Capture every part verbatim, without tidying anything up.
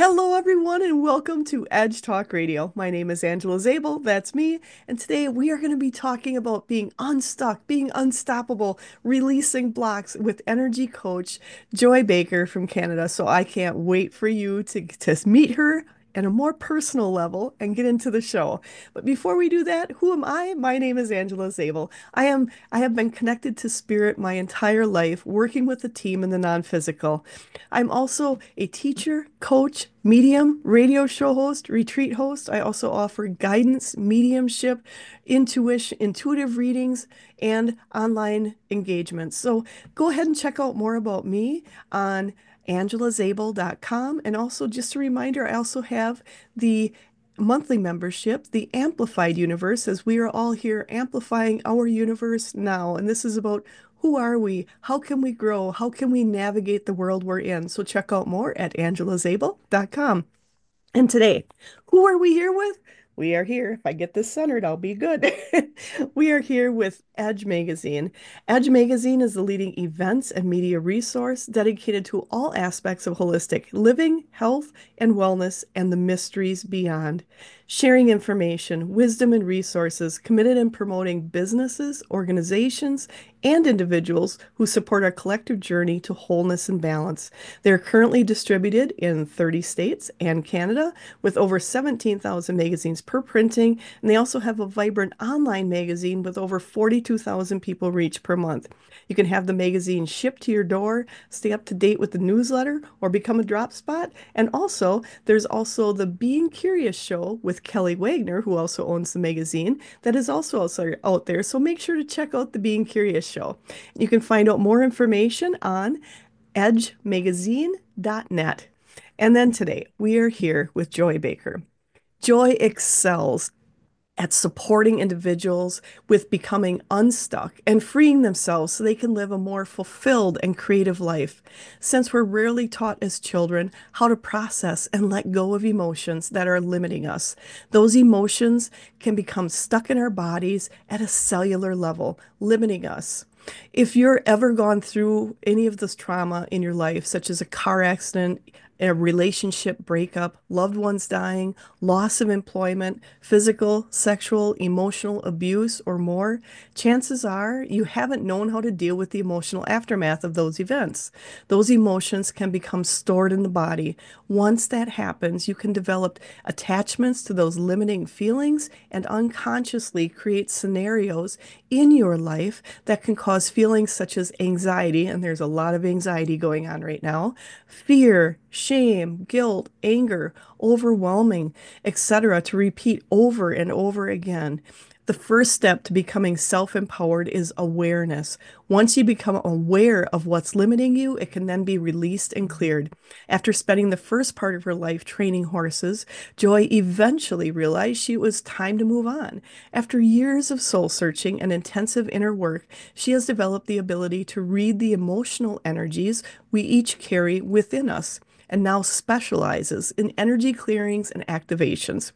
Hello, everyone, and welcome to Edge Talk Radio. My name is Angela Zabel, that's me, and today we are going to be talking about being unstuck, being unstoppable, releasing blocks with energy coach Joy Baker from Canada. So I can't wait for you to, to meet her at a more personal level and get into the show. But before we do that, who am I? My name is Angela Zabel. I am I have been connected to spirit my entire life, working with a team in the non-physical. I'm also a teacher, coach, medium, radio show host, retreat host. I also offer guidance, mediumship, intuition, intuitive readings, and online engagements. So go ahead and check out more about me on angela zabel dot com. And also, just a reminder, I also have the monthly membership, the Amplified Universe, as we are all here amplifying our universe now. And this is about who are we? How can we grow? How can we navigate the world we're in? So check out more at angela zabel dot com. And today, who are we here with? We are here. If I get this centered, I'll be good. We are here with Edge Magazine. Edge Magazine is the leading events and media resource dedicated to all aspects of holistic living, health, and wellness, and the mysteries beyond. Sharing information, wisdom, and resources committed in promoting businesses, organizations, and individuals who support our collective journey to wholeness and balance. They're currently distributed in thirty states and Canada with over seventeen thousand magazines per printing, and they also have a vibrant online magazine with over forty-two thousand people reached per month. You can have the magazine shipped to your door, stay up to date with the newsletter, or become a drop spot. And also, there's also the Being Curious show with Kelly Wagner, who also owns the magazine, that is also also out there. So make sure to check out the Being Curious show. You can find out more information on edge magazine dot net. And then today, we are here with Joy Baker. Joy excels at supporting individuals with becoming unstuck and freeing themselves so they can live a more fulfilled and creative life. Since we're rarely taught as children how to process and let go of emotions that are limiting us, those emotions can become stuck in our bodies at a cellular level, limiting us. If you're ever gone through any of this trauma in your life, such as a car accident, a relationship breakup, loved ones dying, loss of employment, physical, sexual, emotional abuse, or more, chances are you haven't known how to deal with the emotional aftermath of those events. Those emotions can become stored in the body. Once that happens, you can develop attachments to those limiting feelings and unconsciously create scenarios in your life that can cause feelings such as anxiety, and there's a lot of anxiety going on right now, fear, shame, guilt, anger, overwhelming, et cetera, to repeat over and over again. The first step to becoming self-empowered is awareness. Once you become aware of what's limiting you, it can then be released and cleared. After spending the first part of her life training horses, Joy eventually realized she was time to move on. After years of soul searching and intensive inner work, she has developed the ability to read the emotional energies we each carry within us and now specializes in energy clearings and activations.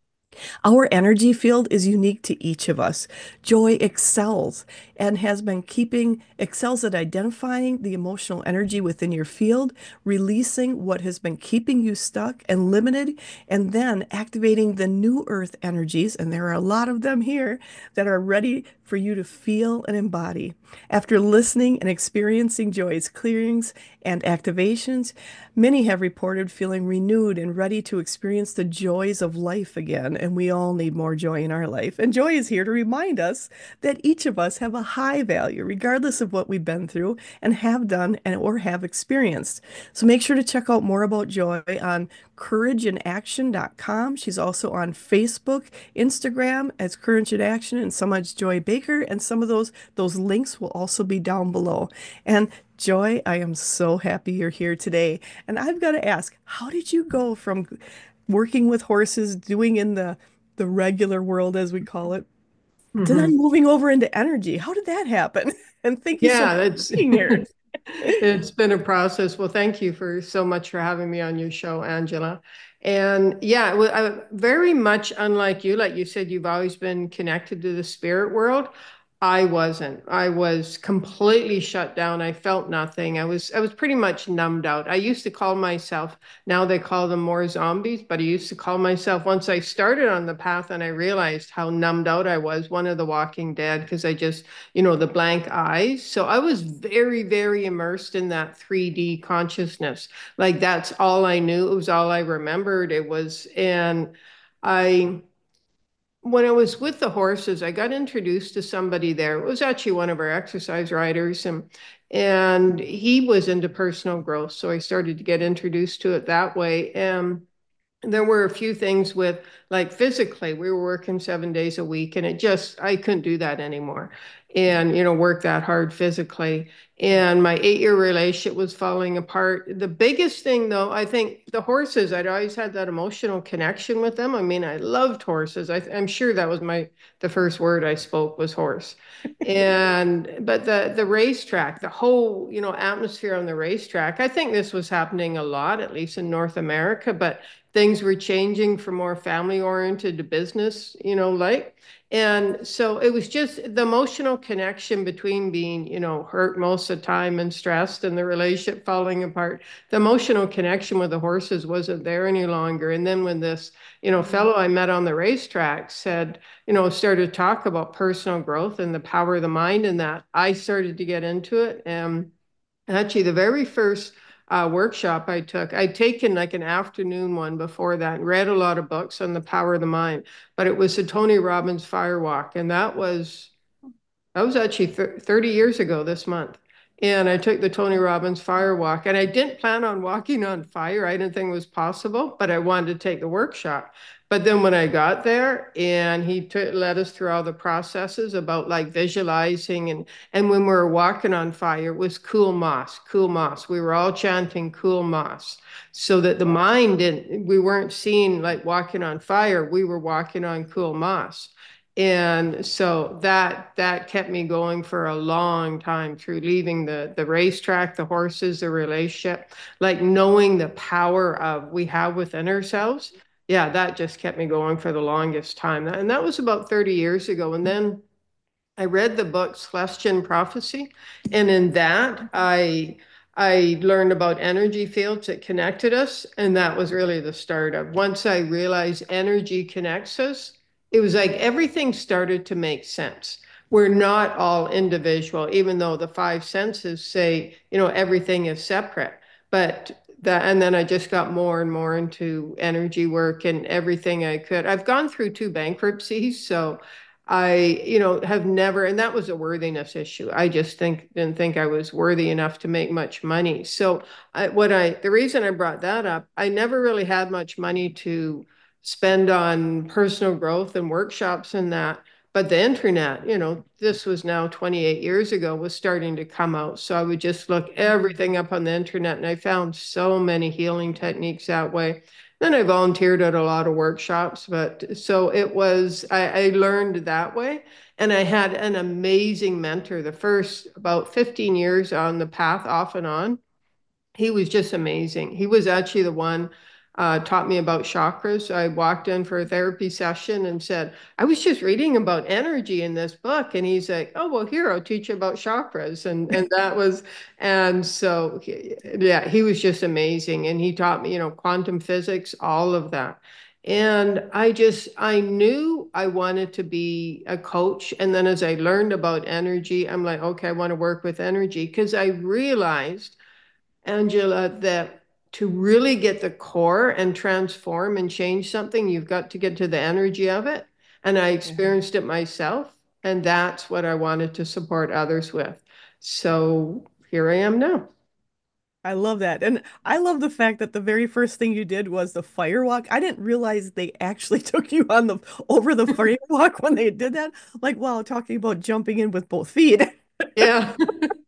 Our energy field is unique to each of us. Joy excels and has been keeping, excels at identifying the emotional energy within your field, releasing what has been keeping you stuck and limited, and then activating the new earth energies. And there are a lot of them here that are ready for you to feel and embody. After listening and experiencing Joy's clearings and activations, many have reported feeling renewed and ready to experience the joys of life again. And we all need more joy in our life. And Joy is here to remind us that each of us have a high value, regardless of what we've been through and have done and or have experienced. So make sure to check out more about Joy on courage in action dot com. She's also on Facebook, Instagram as Courage in Action, and some as Joy Baker. And some of those those links will also be down below. And Joy, I am so happy you're here today. And I've got to ask, how did you go from working with horses, doing in the the regular world as we call it, to then hmm moving over into energy? How did that happen? And thank you so much Yeah, that's for being here. it's been a process. Well, thank you for so much for having me on your show, Angela. And yeah, well, I, very much unlike you, like you said, you've always been connected to the spirit world. I wasn't. I was completely shut down. I felt nothing. I was I was pretty much numbed out. I used to call myself, now they call them more zombies, but I used to call myself, once I started on the path and I realized how numbed out I was, one of the Walking Dead, because I just, you know, the blank eyes. So I was very, very immersed in that three D consciousness. Like that's all I knew. It was all I remembered. It was, and I when I was with the horses, I got introduced to somebody there. It was actually one of our exercise riders, and and he was into personal growth. So I started to get introduced to it that way. And there were a few things with, like, physically, we were working seven days a week, and it just, I couldn't do that anymore. And, you know, work that hard physically. And my eight year relationship was falling apart. The biggest thing, though, I think the horses, I'd always had that emotional connection with them. I mean, I loved horses. I, I'm sure that was my, the first word I spoke was horse. And, but the, the racetrack, the whole, you know, atmosphere on the racetrack, I think this was happening a lot, at least in North America, but things were changing from more family oriented to business, you know, like. And so it was just the emotional connection between being, you know, hurt most of the time and stressed and the relationship falling apart. The emotional connection with the horses wasn't there any longer. And then when this, you know, fellow I met on the racetrack said, you know, started to talk about personal growth and the power of the mind and that, I started to get into it. And actually, the very first uh, workshop I took, I'd taken like an afternoon one before that and read a lot of books on the power of the mind, but it was the Tony Robbins Fire Walk. And that was that was actually th thirty years ago this month. And I took the Tony Robbins Fire Walk, and I didn't plan on walking on fire. I didn't think it was possible, but I wanted to take the workshop. But then when I got there and he took, led us through all the processes about like visualizing, and and when we were walking on fire, it was cool moss, cool moss. We were all chanting cool moss so that the mind didn't, we weren't seeing like walking on fire, we were walking on cool moss. And so that that kept me going for a long time through leaving the the racetrack, the horses, the relationship, like knowing the power of we have within ourselves. Yeah, that just kept me going for the longest time. And that was about thirty years ago. And then I read the book Celestian Prophecy, and in that I I learned about energy fields that connected us, and that was really the start of. Once I realized energy connects us, it was like everything started to make sense. We're not all individual, even though the five senses say, you know, everything is separate. But that, and then I just got more and more into energy work and everything I could. I've gone through two bankruptcies, so I, you know, have never, and that was a worthiness issue. I just think didn't think I was worthy enough to make much money. So I, what I, the reason I brought that up, I never really had much money to spend on personal growth and workshops and that. But the internet, you know, this was now twenty-eight years ago, was starting to come out. So I would just look everything up on the internet, and I found so many healing techniques that way. Then I volunteered at a lot of workshops, but so it was, I, I learned that way. And I had an amazing mentor the first about fifteen years on the path, off and on. He was just amazing. He was actually the one uh, taught me about chakras. I walked in for a therapy session and said, I was just reading about energy in this book. And he's like, oh, well, here, I'll teach you about chakras. And, and that was, and so, he- yeah, he was just amazing. And he taught me, you know, quantum physics, all of that. And I just, I knew I wanted to be a coach. And then as I learned about energy, I'm like, okay, I want to work with energy because I realized, Angela, that to really get the core and transform and change something, you've got to get to the energy of it. And I Mhm. experienced it myself, and that's what I wanted to support others with. So here I am now. I love that. And I love the fact that the very first thing you did was the firewalk. I didn't realize they actually took you on the over the firewalk when they did that. Like, wow, talking about jumping in with both feet. Yeah.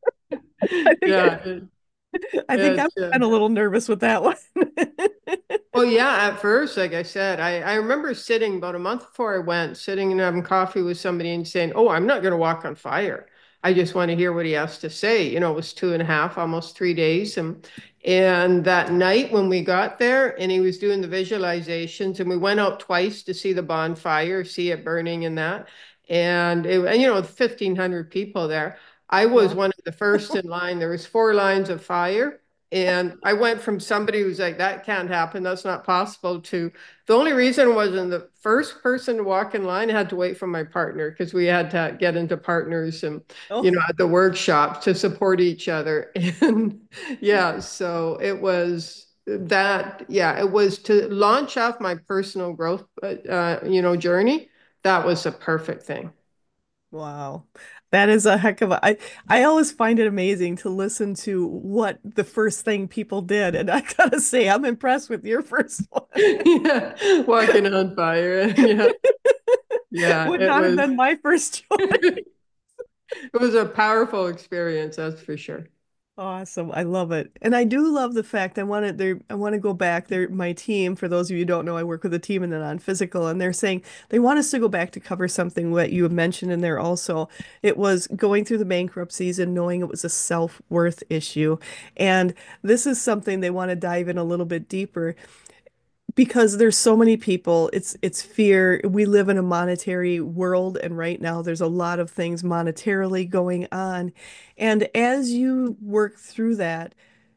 I think Yeah. It, I think I'm it's, uh, kind of a little nervous with that one. Well, yeah, at first, like I said, I, I remember sitting about a month before I went, sitting and having coffee with somebody and saying, oh, I'm not going to walk on fire. I just want to hear what he has to say. You know, it was two and a half, almost three days. And and that night when we got there and he was doing the visualizations, and we went out twice to see the bonfire, see it burning and that. And, it, and you know, with fifteen hundred people there, I was Wow. one of the first in line. There was four lines of fire. And I went from somebody who's like, that can't happen, that's not possible, to the only reason was in the first person to walk in line, I had to wait for my partner because we had to get into partners and, Oh, you know, at the workshop to support each other. And yeah, so it was that, yeah, it was to launch off my personal growth, uh, you know, journey. That was a perfect thing. wow. That is a heck of a I I always find it amazing to listen to what the first thing people did. And I gotta say, I'm impressed with your first one. Yeah, walking on fire. Yeah, yeah, Would it not have was been my first choice. it was a powerful experience, that's for sure. Awesome. I love it. And I do love the fact I want to there I want to go back there. My team, for those of you who don't know, I work with a team in the non-physical, and they're saying they want us to go back to cover something what you have mentioned in there also. It was going through the bankruptcies and knowing it was a self-worth issue. And this is something they want to dive in a little bit deeper because there's so many people. It's it's fear. We live in a monetary world, and right now there's a lot of things monetarily going on. And as you work through that,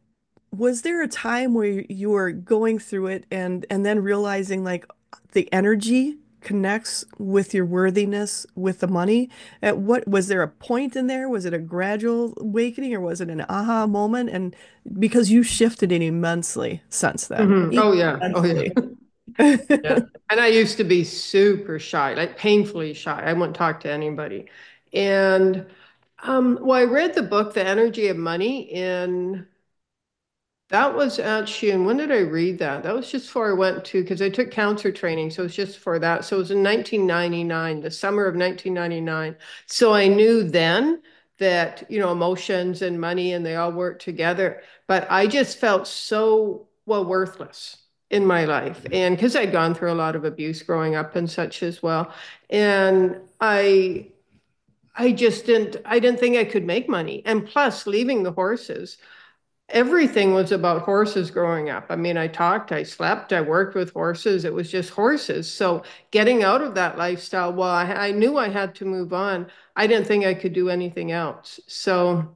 was there a time where you were going through it and and then realizing like the energy connects with your worthiness with the money? At what was there a point in there? Was it a gradual awakening or was it an aha moment? And because you shifted it immensely since then, Mhm. Oh yeah, oh yeah, immensely. yeah. And I used to be super shy, like painfully shy. I wouldn't talk to anybody. And um, well, I read the book, The Energy of Money, in that was actually, and when did I read that? That was just before I went to, because I took counselor training. So it was just for that. So it was in nineteen ninety-nine, the summer of nineteen ninety-nine. So I knew then that, you know, emotions and money and they all work together. But I just felt so, well, worthless in my life. And because I'd gone through a lot of abuse growing up and such as well. And I, I just didn't, I didn't think I could make money. And plus, leaving the horses, everything was about horses growing up. I mean, I talked, I slept, I worked with horses. It was just horses. So getting out of that lifestyle, well, I, I knew I had to move on. I didn't think I could do anything else. So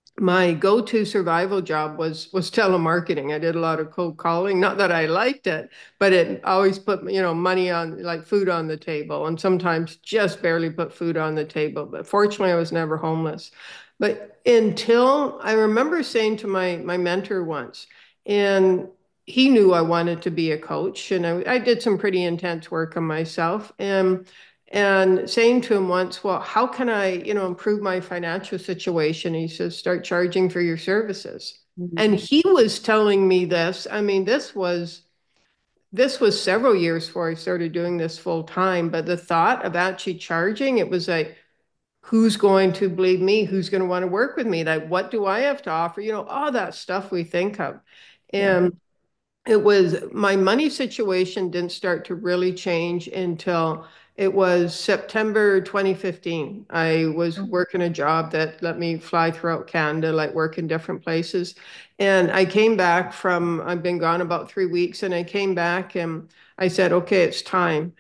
my go-to survival job was was telemarketing. I did a lot of cold calling. Not that I liked it, but it always put, you know, money on, like food on the table, and sometimes just barely put food on the table. But fortunately, I was never homeless. But until I remember saying to my my mentor once, and he knew I wanted to be a coach, and I, I did some pretty intense work on myself. And and saying to him once, well, how can I, you know, improve my financial situation? He says, start charging for your services. And Mhm. he was telling me this. I mean, this was this was several years before I started doing this full time. But the thought of actually charging, it was like, who's going to believe me? Who's going to want to work with me? Like, what do I have to offer? You know, all that stuff we think of. Yeah. And it was my money situation didn't start to really change until it was September twenty fifteen. I was Oh, working a job that let me fly throughout Canada, like work in different places. And I came back from, I've been gone about three weeks, and I came back and I said, okay, it's time.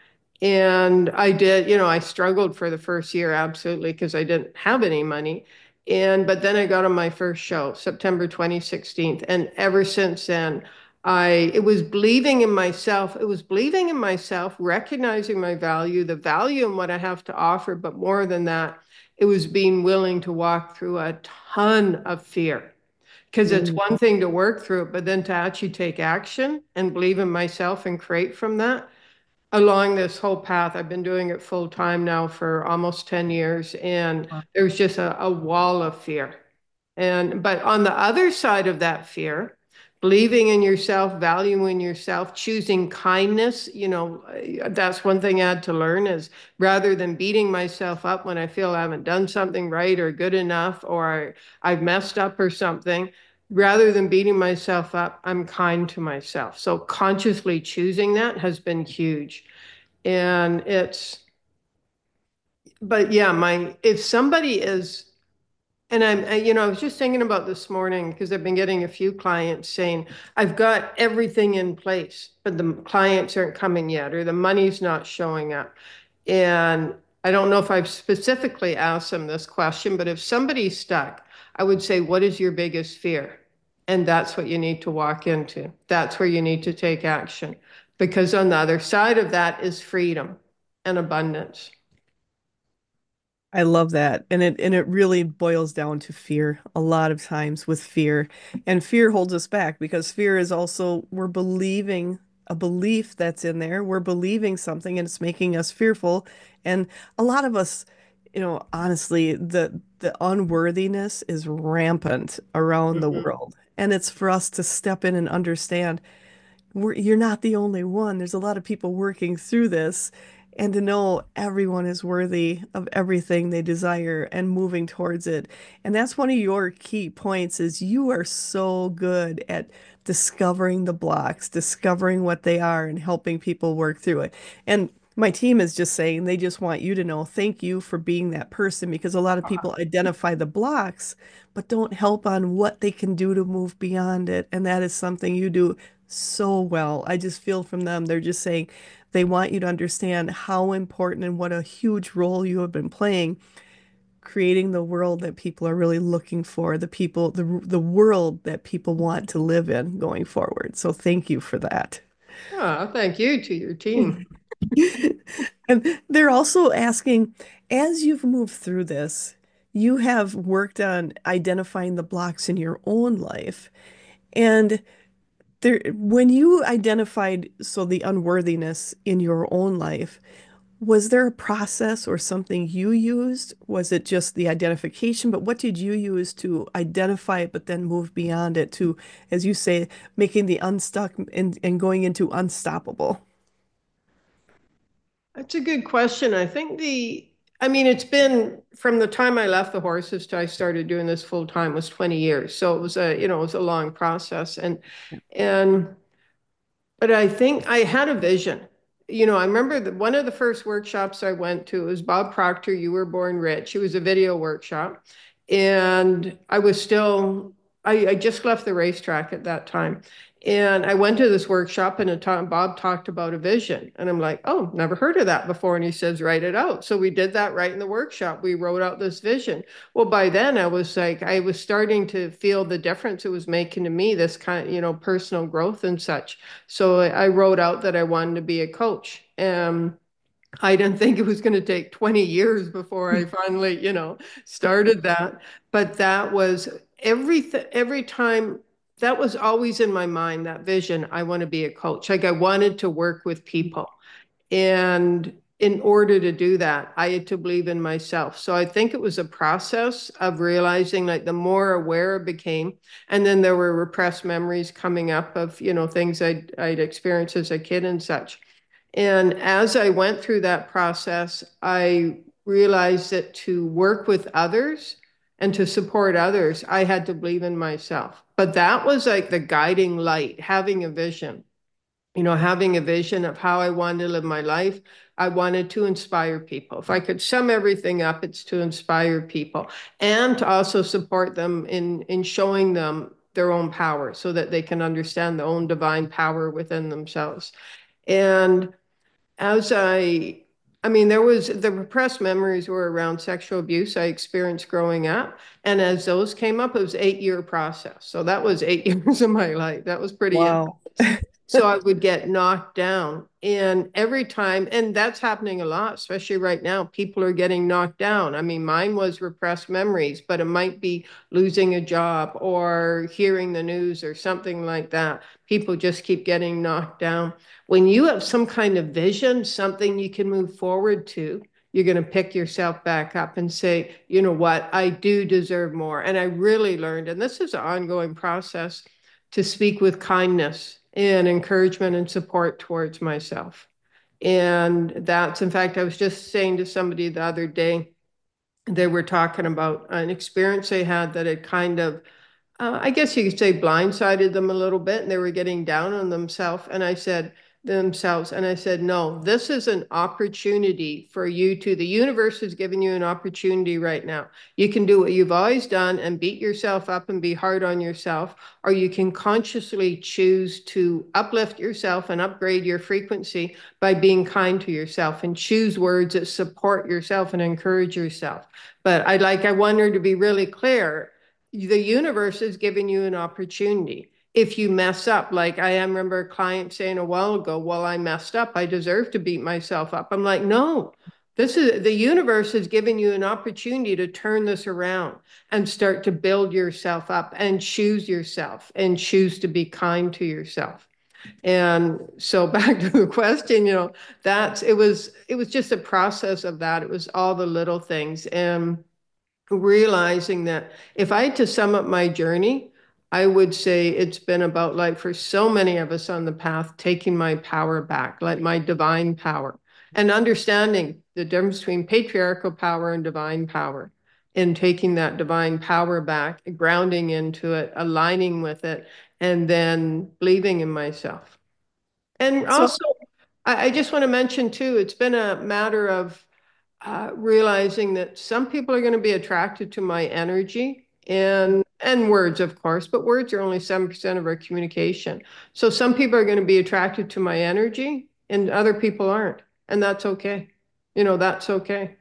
And I did, you know, I struggled for the first year, absolutely, because I didn't have any money. And, but then I got on my first show, September twenty sixteen. And ever since then, I it was believing in myself. It was believing in myself, recognizing my value, the value in what I have to offer, but more than that, it was being willing to walk through a ton of fear. Because it's mm, one thing to work through it, but then to actually take action and believe in myself and create from that. Along this whole path, I've been doing it full time now for almost ten years, and wow. there's just a, a wall of fear. And but on the other side of that fear, believing in yourself, valuing yourself, choosing kindness, you know, that's one thing I had to learn is rather than beating myself up when I feel I haven't done something right or good enough or I've messed up or something, rather than beating myself up, I'm kind to myself. So consciously choosing that has been huge. And it's, but yeah, my, if somebody is and I'm, I- you know, I was just thinking about this morning because I've been getting a few clients saying, I've got everything in place, but the clients aren't coming yet, or the money's not showing up. And I don't know if I've specifically asked them this question, but if somebody's stuck, I would say, what is your biggest fear? And that's what you need to walk into. That's where you need to take action. Because on the other side of that is freedom and abundance. I love that. And it and it really boils down to fear a lot of times with fear. And fear holds us back because fear is also we're believing a belief that's in there. We're believing something and it's making us fearful. And a lot of us, you know, honestly, the the unworthiness is rampant around the Mhm. world. And it's for us to step in and understand we're, you're not the only one. There's a lot of people working through this, and to know everyone is worthy of everything they desire and moving towards it. And that's one of your key points is you are so good at discovering the blocks, discovering what they are and helping people work through it. And my team is just saying they just want you to know thank you for being that person because a lot of people identify the blocks but don't help on what they can do to move beyond it. And that is something you do so well. I just feel from them, they're just saying they want you to understand how important and what a huge role you have been playing creating the world that people are really looking for, the people, the the world that people want to live in going forward. So thank you for that. Oh, thank you to your team. And they're also asking, as you've moved through this, you have worked on identifying the blocks in your own life. And there, when you identified so the unworthiness in your own life, was there a process or something you used? Was it just the identification? But what did you use to identify it, but then move beyond it to, as you say, making the unstuck and, and going into unstoppable? That's a good question. I think the, I mean, it's been from the time I left the horses to I started doing this full time was twenty years. So it was a, you know, it was a long process. And, and, but I think I had a vision. You know, I remember that one of the first workshops I went to was Bob Proctor, You Were Born Rich. It was a video workshop. And I was still, I, I just left the racetrack at that time. And I went to this workshop and a time Bob talked about a vision. And I'm like, oh, never heard of that before. And he says, write it out. So we did that right in the workshop. We wrote out this vision. Well, by then I was like, I was starting to feel the difference it was making to me, this kind of, you know, personal growth and such. So I wrote out that I wanted to be a coach. Um, I didn't think it was going to take twenty years before I finally, you know, started that. But that was everything, every time that was always in my mind, that vision. I want to be a coach. Like I wanted to work with people. And in order to do that, I had to believe in myself. So I think it was a process of realizing like the more aware I became, and then there were repressed memories coming up of, you know, things I'd, I'd experienced as a kid and such. And as I went through that process, I realized that to work with others and to support others, I had to believe in myself. But that was like the guiding light, having a vision, you know, having a vision of how I wanted to live my life. I wanted to inspire people. If I could sum everything up, it's to inspire people and to also support them in, in showing them their own power so that they can understand their own divine power within themselves. And as I, I mean, there was the repressed memories were around sexual abuse I experienced growing up. And as those came up, it was eight year process. So that was eight years of my life. That was pretty Wow. intense. So I would get knocked down. And every time, and that's happening a lot, especially right now, people are getting knocked down. I mean, mine was repressed memories, but it might be losing a job or hearing the news or something like that. People just keep getting knocked down. When you have some kind of vision, something you can move forward to, you're going to pick yourself back up and say, you know what, I do deserve more. And I really learned, and this is an ongoing process, to speak with kindness and encouragement and support towards myself. And that's, in fact, I was just saying to somebody the other day, they were talking about an experience they had that had kind of uh, I guess you could say blindsided them a little bit and they were getting down on themselves. And I said, themselves, and I said, no, this is an opportunity for you to, the universe is giving you an opportunity right now. You can do what you've always done and beat yourself up and be hard on yourself, or you can consciously choose to uplift yourself and upgrade your frequency by being kind to yourself and choose words that support yourself and encourage yourself. But I like, I want her to be really clear the universe is giving you an opportunity. If you mess up, like I remember a client saying a while ago, well, I messed up. I deserve to beat myself up. I'm like, no, this is the universe is giving you an opportunity to turn this around and start to build yourself up and choose yourself and choose to be kind to yourself. And so back to the question, you know, that's it was it was just a process of that. It was all the little things. And realizing that if I had to sum up my journey, I would say it's been about, like for so many of us on the path, taking my power back, like my divine power, and understanding the difference between patriarchal power and divine power, and taking that divine power back, grounding into it, aligning with it, and then believing in myself. And So also, I, I just want to mention too, it's been a matter of uh, realizing that some people are going to be attracted to my energy and and words, of course, but words are only seven percent of our communication. So some people are going to be attracted to my energy and other people aren't. And that's okay. You know, that's okay.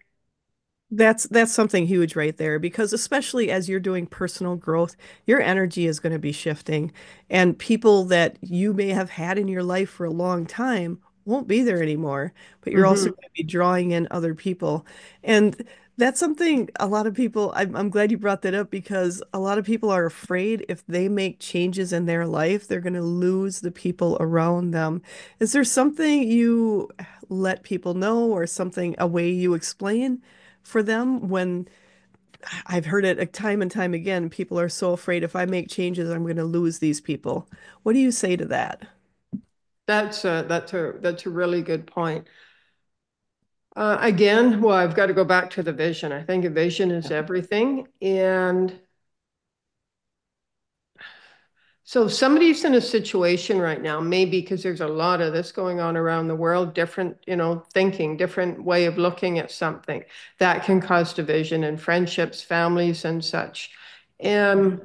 That's that's something huge right there because especially as you're doing personal growth, your energy is going to be shifting and people that you may have had in your life for a long time won't be there anymore, but you're also Hmm. going to be drawing in other people. And that's something a lot of people, I'm, I'm glad you brought that up because a lot of people are afraid if they make changes in their life, they're going to lose the people around them. Is there something you let people know or something, a way you explain for them when I've heard it a time and time again, people are so afraid if I make changes, I'm going to lose these people. What do you say to that? That's a, that's a that's a really good point. Uh, again, well, I've got to go back to the vision. I think a vision is everything. And so if somebody's in a situation right now, maybe because there's a lot of this going on around the world, different, you know, thinking, different way of looking at something that can cause division in friendships, families, and such. And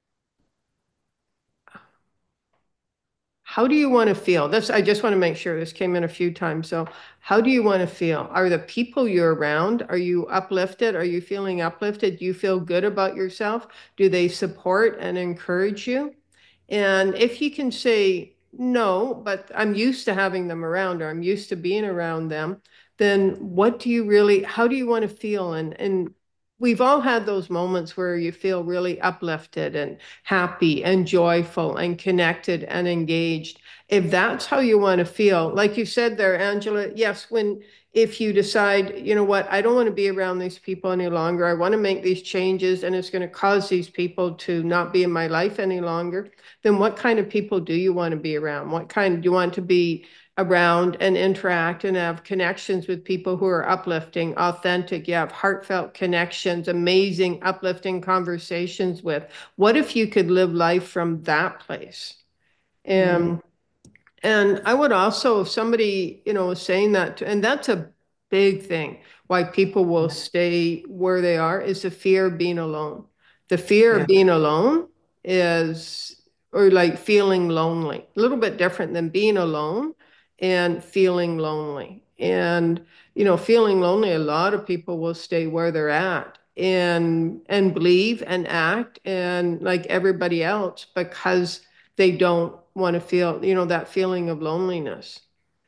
how do you want to feel? This, I just want to make sure this came in a few times. So, how do you want to feel? Are the people you're around, are you uplifted? Are you feeling uplifted? Do you feel good about yourself? Do they support and encourage you? And if you can say no, but I'm used to having them around or I'm used to being around them, then what do you really, how do you want to feel? And and we've all had those moments where you feel really uplifted and happy and joyful and connected and engaged. If that's how you want to feel, like you said there, Angela, yes, when if you decide, you know what, I don't want to be around these people any longer. I want to make these changes and it's going to cause these people to not be in my life any longer, then what kind of people do you want to be around? What kind do you want to be around and interact and have connections with people who are uplifting, authentic, you have heartfelt connections, amazing, uplifting conversations with? What if you could live life from that place? Mm, And and I would also, if somebody, you know, is saying that, and that's a big thing, why people will stay where they are is the fear of being alone. The fear of yeah. being alone is, or like feeling lonely, a little bit different than being alone and feeling lonely. And, you know, feeling lonely, a lot of people will stay where they're at and and believe and act and like everybody else because they don't want to feel, you know, that feeling of loneliness.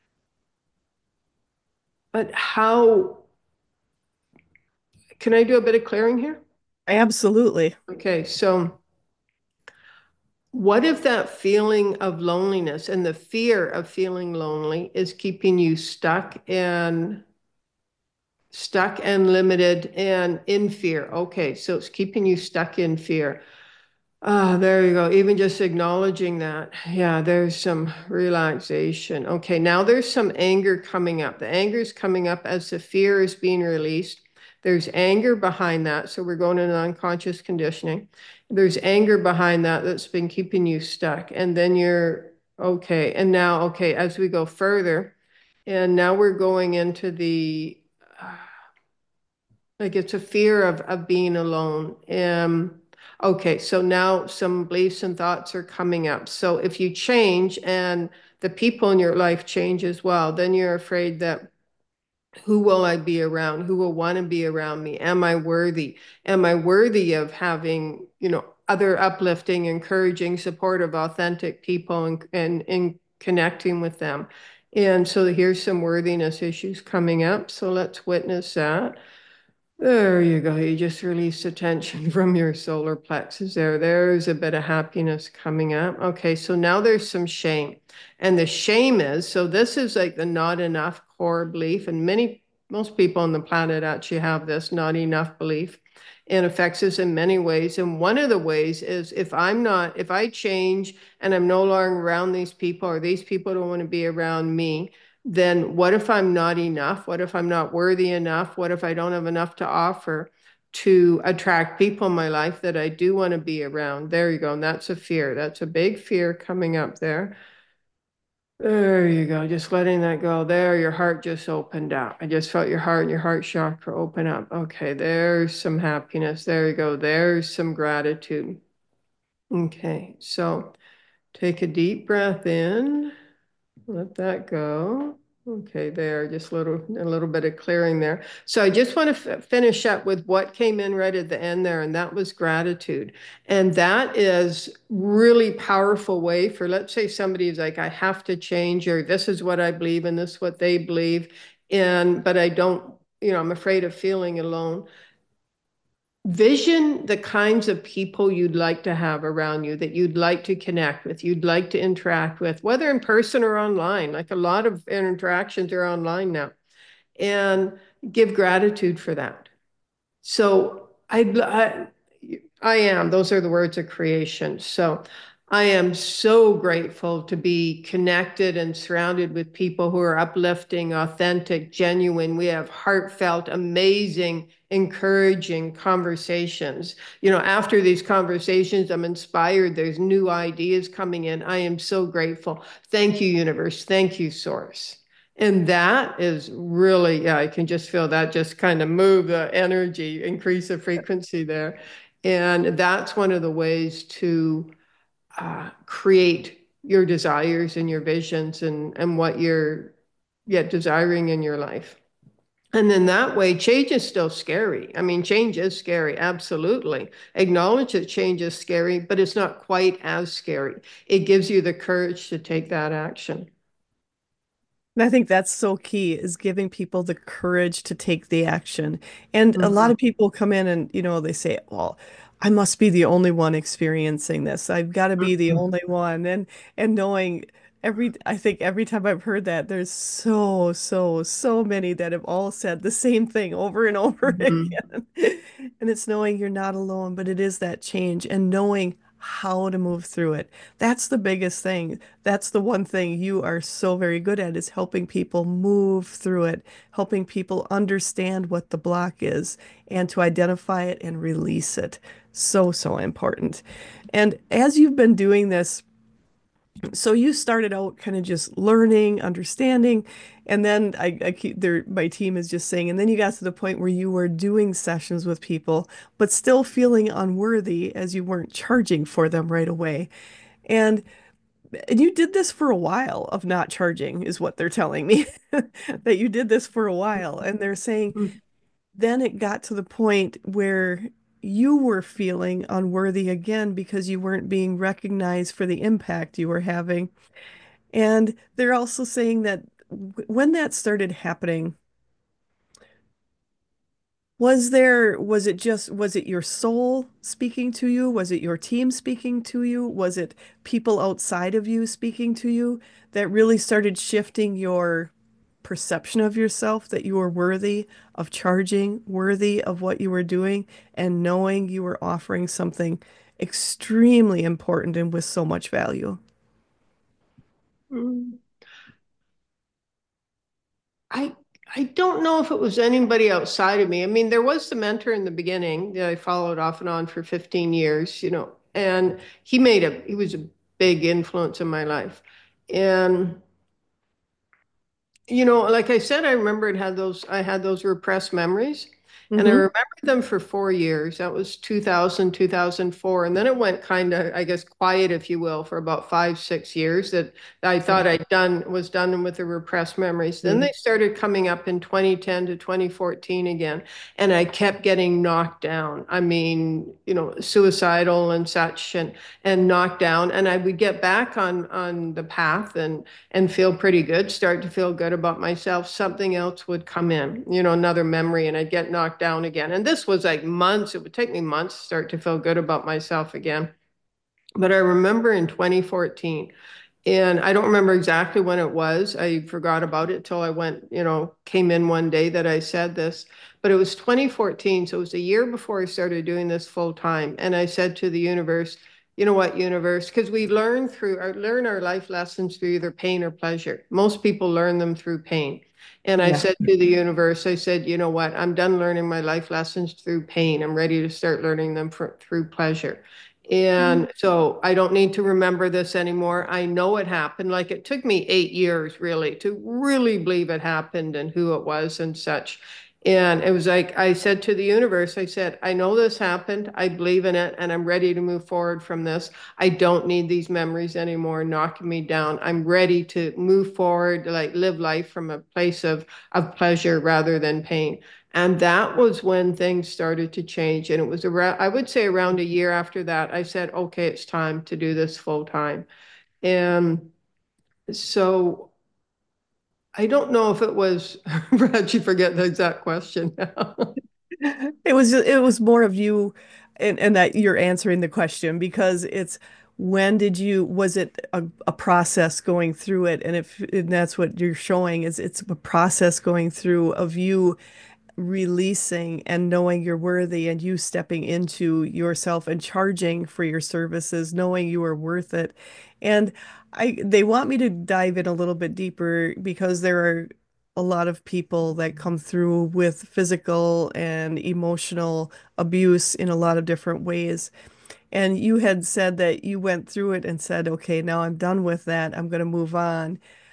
But how can I do a bit of clearing here? Absolutely. Okay, so what if that feeling of loneliness and the fear of feeling lonely is keeping you stuck and stuck and limited and in fear? Okay, so it's keeping you stuck in fear. Ah, there you go. Even just acknowledging that. Yeah, there's some relaxation. Okay, now there's some anger coming up. The anger is coming up as the fear is being released. There's anger behind that. So we're going into unconscious conditioning. There's anger behind that that's been keeping you stuck. And then you're okay. And now, okay, as we go further, and now we're going into the uh, like it's a fear of of being alone. Um, okay, so now some beliefs and thoughts are coming up. So if you change and the people in your life change as well, then you're afraid that who will I be around? Who will want to be around me? Am I worthy? Am I worthy of having, you know, other uplifting, encouraging, supportive, authentic people and and, and connecting with them? And so here's some worthiness issues coming up. So let's witness that. There you go. You just released the tension from your solar plexus there. There's a bit of happiness coming up. Okay, so now there's some shame. And the shame is, so this is like the not enough core belief. And many, most people on the planet actually have this not enough belief. And affects us in many ways. And one of the ways is if I'm not, if I change and I'm no longer around these people or these people don't want to be around me, then what if I'm not enough? What if I'm not worthy enough? What if I don't have enough to offer to attract people in my life that I do want to be around? There you go. And that's a fear. That's a big fear coming up there. There you go. Just letting that go. There, your heart just opened up. I just felt your heart and your heart chakra open up. Okay, there's some happiness. There you go. There's some gratitude. Okay, so take a deep breath in. Let that go. Okay, there, just a little, a little bit of clearing there. So I just want to f finish up with what came in right at the end there, and that was gratitude. And that is really powerful way for, let's say somebody is like, I have to change, or this is what I believe, and this is what they believe, and but I don't, you know, I'm afraid of feeling alone. Vision the kinds of people you'd like to have around you, that you'd like to connect with, you'd like to interact with, whether in person or online. Like a lot of interactions are online now, and give gratitude for that. So I, I, I am, those are the words of creation. So I am so grateful to be connected and surrounded with people who are uplifting, authentic, genuine. We have heartfelt, amazing, encouraging conversations. You know, after these conversations, I'm inspired. There's new ideas coming in. I am so grateful. Thank you, universe. Thank you, source. And that is really, yeah, I can just feel that just kind of move the energy, increase the frequency there. And that's one of the ways to uh, create your desires and your visions and, and what you're yet desiring in your life. And then that way, change is still scary. I mean, change is scary, absolutely. Acknowledge that change is scary, but it's not quite as scary. It gives you the courage to take that action. And I think that's so key is giving people the courage to take the action. And a lot Mhm. of people come in and, you know, they say, well, I must be the only one experiencing this. I've got to be the Mhm. only one. And and knowing every I think every time I've heard that, there's so, so, so many that have all said the same thing over and over Mhm. again. And it's knowing you're not alone, but it is that change and knowing how to move through it. That's the biggest thing. That's the one thing you are so very good at is helping people move through it, helping people understand what the block is and to identify it and release it. So, so important. And as you've been doing this, so you started out kind of just learning, understanding, and then I, I keep there, my team is just saying, and then you got to the point where you were doing sessions with people, but still feeling unworthy as you weren't charging for them right away. And and you did this for a while of not charging, is what they're telling me. That you did this for a while. And they're saying Mhm. then it got to the point where you were feeling unworthy again because you weren't being recognized for the impact you were having. And they're also saying that w- when that started happening, was there, was it just, was it your soul speaking to you? Was it your team speaking to you? Was it people outside of you speaking to you that really started shifting your perception of yourself, that you were worthy of charging, worthy of what you were doing, and knowing you were offering something extremely important and with so much value? Mhm. I I don't know if it was anybody outside of me. I mean, there was the mentor in the beginning that I followed off and on for fifteen years, you know, and he made a, he was a big influence in my life. And you know, like I said, I remember it had those, I had those repressed memories and I Mm-hmm. remembered them for four years. That was two thousand, two thousand four. And then it went kind of, I guess, quiet, if you will, for about five, six years that I thought I'd done, was done with the repressed memories. Then Mm-hmm. they started coming up in twenty ten to twenty fourteen again. And I kept getting knocked down. I mean, you know, suicidal and such and, and knocked down. And I would get back on, on the path and, and feel pretty good, start to feel good about myself, something else would come in, you know, another memory, and I'd get knocked down again. And this was like months, it would take me months to start to feel good about myself again. But I remember in twenty fourteen, and I don't remember exactly when it was. I forgot about it till I went, you know, came in one day that I said this, but it was twenty fourteen. So it was a year before I started doing this full time. And I said to the universe, you know what, universe, because we learn through our learn our life lessons through either pain or pleasure. Most people learn them through pain. And I Yeah. said to the universe, I said, you know what, I'm done learning my life lessons through pain. I'm ready to start learning them for, through pleasure. And so I don't need to remember this anymore. I know it happened. Like it took me eight years really to really believe it happened and who it was and such. And it was like I said to the universe, I said, I know this happened. I believe in it and I'm ready to move forward from this. I don't need these memories anymore knocking me down. I'm ready to move forward, like live life from a place of, of pleasure rather than pain. And that was when things started to change. And it was around, I would say around a year after that, I said, okay, it's time to do this full time. And so I don't know if it was, Brad, you forget the exact question now. It was it was more of you and, and that you're answering the question because it's when did you was it a, a process going through it and if and that's what you're showing is it's a process going through of you releasing and knowing you're worthy and you stepping into yourself and charging for your services, knowing you are worth it. And I they want me to dive in a little bit deeper because there are a lot of people that come through with physical and emotional abuse in a lot of different ways. And you had said that you went through it and said, okay, now I'm done with that. I'm going to move on.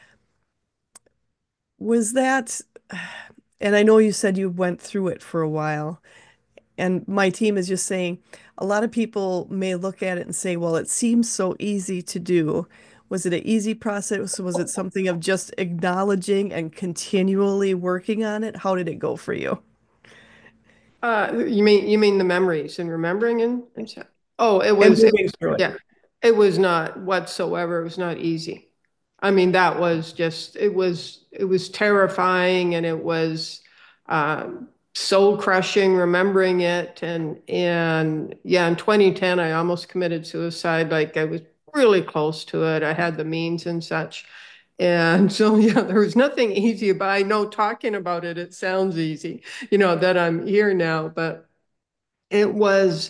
Was that, and I know you said you went through it for a while. And my team is just saying a lot of people may look at it and say, well, it seems so easy to do. Was it an easy process? Was it something of just acknowledging and continually working on it? How did it go for you? Uh, you mean you mean the memories and remembering and, and so, oh, it And was it moving was through it. yeah, it was not whatsoever. It was not easy. I mean, that was just it was it was terrifying and it was um, soul crushing remembering it and and yeah, in twenty ten I almost committed suicide. Like I was really close to it. I had the means and such. And so, yeah, there was nothing easy, but I know talking about it, it sounds easy, you know, that I'm here now. But it was,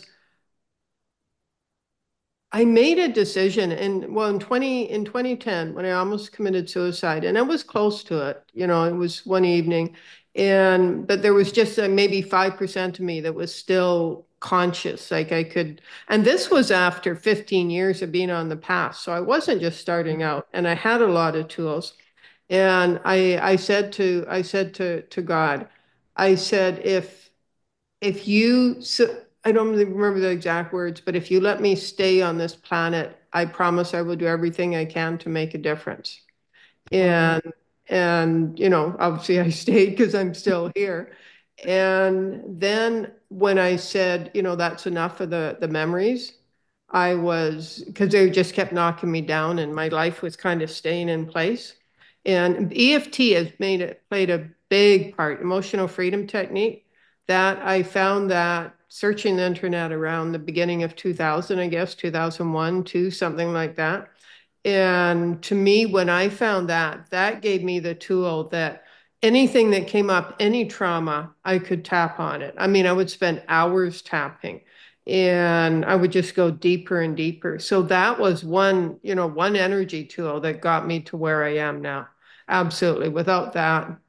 I made a decision in, well, in twenty, in twenty ten, when I almost committed suicide, and I was close to it, you know, it was one evening. And, but there was just uh, maybe five percent of me that was still conscious. Like I could, and this was after fifteen years of being on the path. So I wasn't just starting out and I had a lot of tools. And I I said to I said to to God, I said, if if you so I don't really remember the exact words, but if you let me stay on this planet, I promise I will do everything I can to make a difference. Wow. And and you know, obviously I stayed because I'm still here. And then when I said, you know, that's enough of the the memories, I was because they just kept knocking me down and my life was kind of staying in place. And E F T has made it played a big part, emotional freedom technique, that I found that searching the internet around the beginning of two thousand, I guess, two thousand one, two, something like that. And to me, when I found that, that gave me the tool that anything that came up, any trauma, I could tap on it. I mean, I would spend hours tapping and I would just go deeper and deeper. So that was one, you know, one energy tool that got me to where I am now. Absolutely. Without that.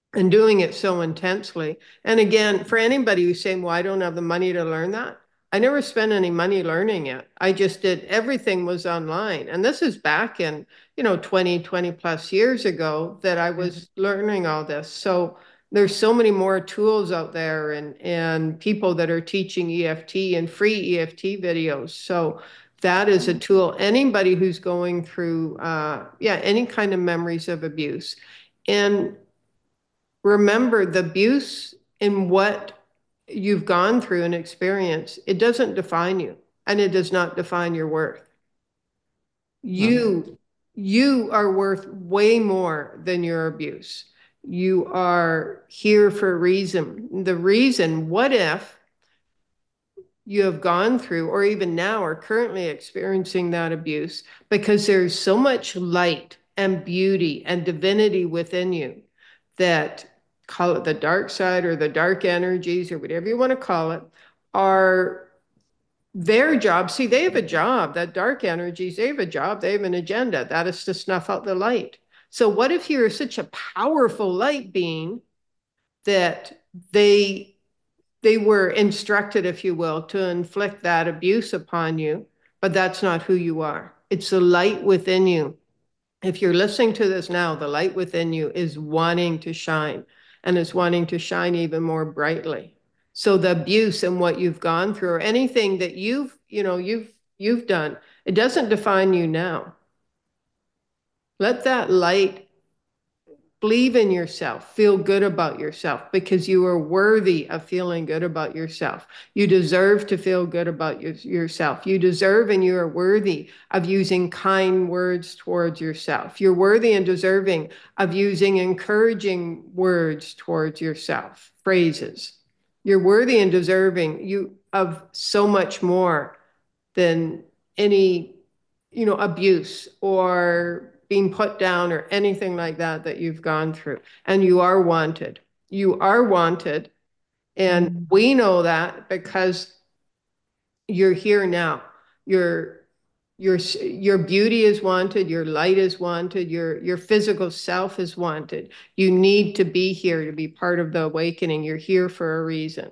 and doing it so intensely. And again, for anybody who's saying, well, I don't have the money to learn that, I never spent any money learning it. I just did, everything was online. And this is back in, you know, twenty, twenty plus years ago that I Yeah. was learning all this. So there's so many more tools out there, and and people that are teaching E F T and free E F T videos. So that is a tool. Anybody who's going through, uh, yeah, any kind of memories of abuse. And remember, the abuse in what you've gone through and experienced, it doesn't define you, and it does not define your worth. Love that. You you are worth way more than your abuse. You are here for a reason. The reason, what if you have gone through, or even now are currently experiencing that abuse, because there's so much light and beauty and divinity within you that, call it the dark side or the dark energies or whatever you want to call it, are their job. See, they have a job, that dark energies, they have a job, they have an agenda. That is to snuff out the light. So what if you're such a powerful light being that they they were instructed, if you will, to inflict that abuse upon you, but that's not who you are. It's the light within you. If you're listening to this now, the light within you is wanting to shine, and is wanting to shine even more brightly. So the abuse and what you've gone through, or anything that you've, you know, you've you've done, it doesn't define you now. Let that light, believe in yourself, feel good about yourself, because you are worthy of feeling good about yourself. You deserve to feel good about your, yourself. You deserve and you are worthy of using kind words towards yourself. You're worthy and deserving of using encouraging words towards yourself, phrases. You're worthy and deserving you of so much more than any, you know, abuse or being put down or anything like that that you've gone through. And you are wanted. You are wanted. And Mm. we know that because you're here now. Your your your beauty is wanted, your light is wanted, your your physical self is wanted. You need to be here to be part of the awakening. You're here for a reason.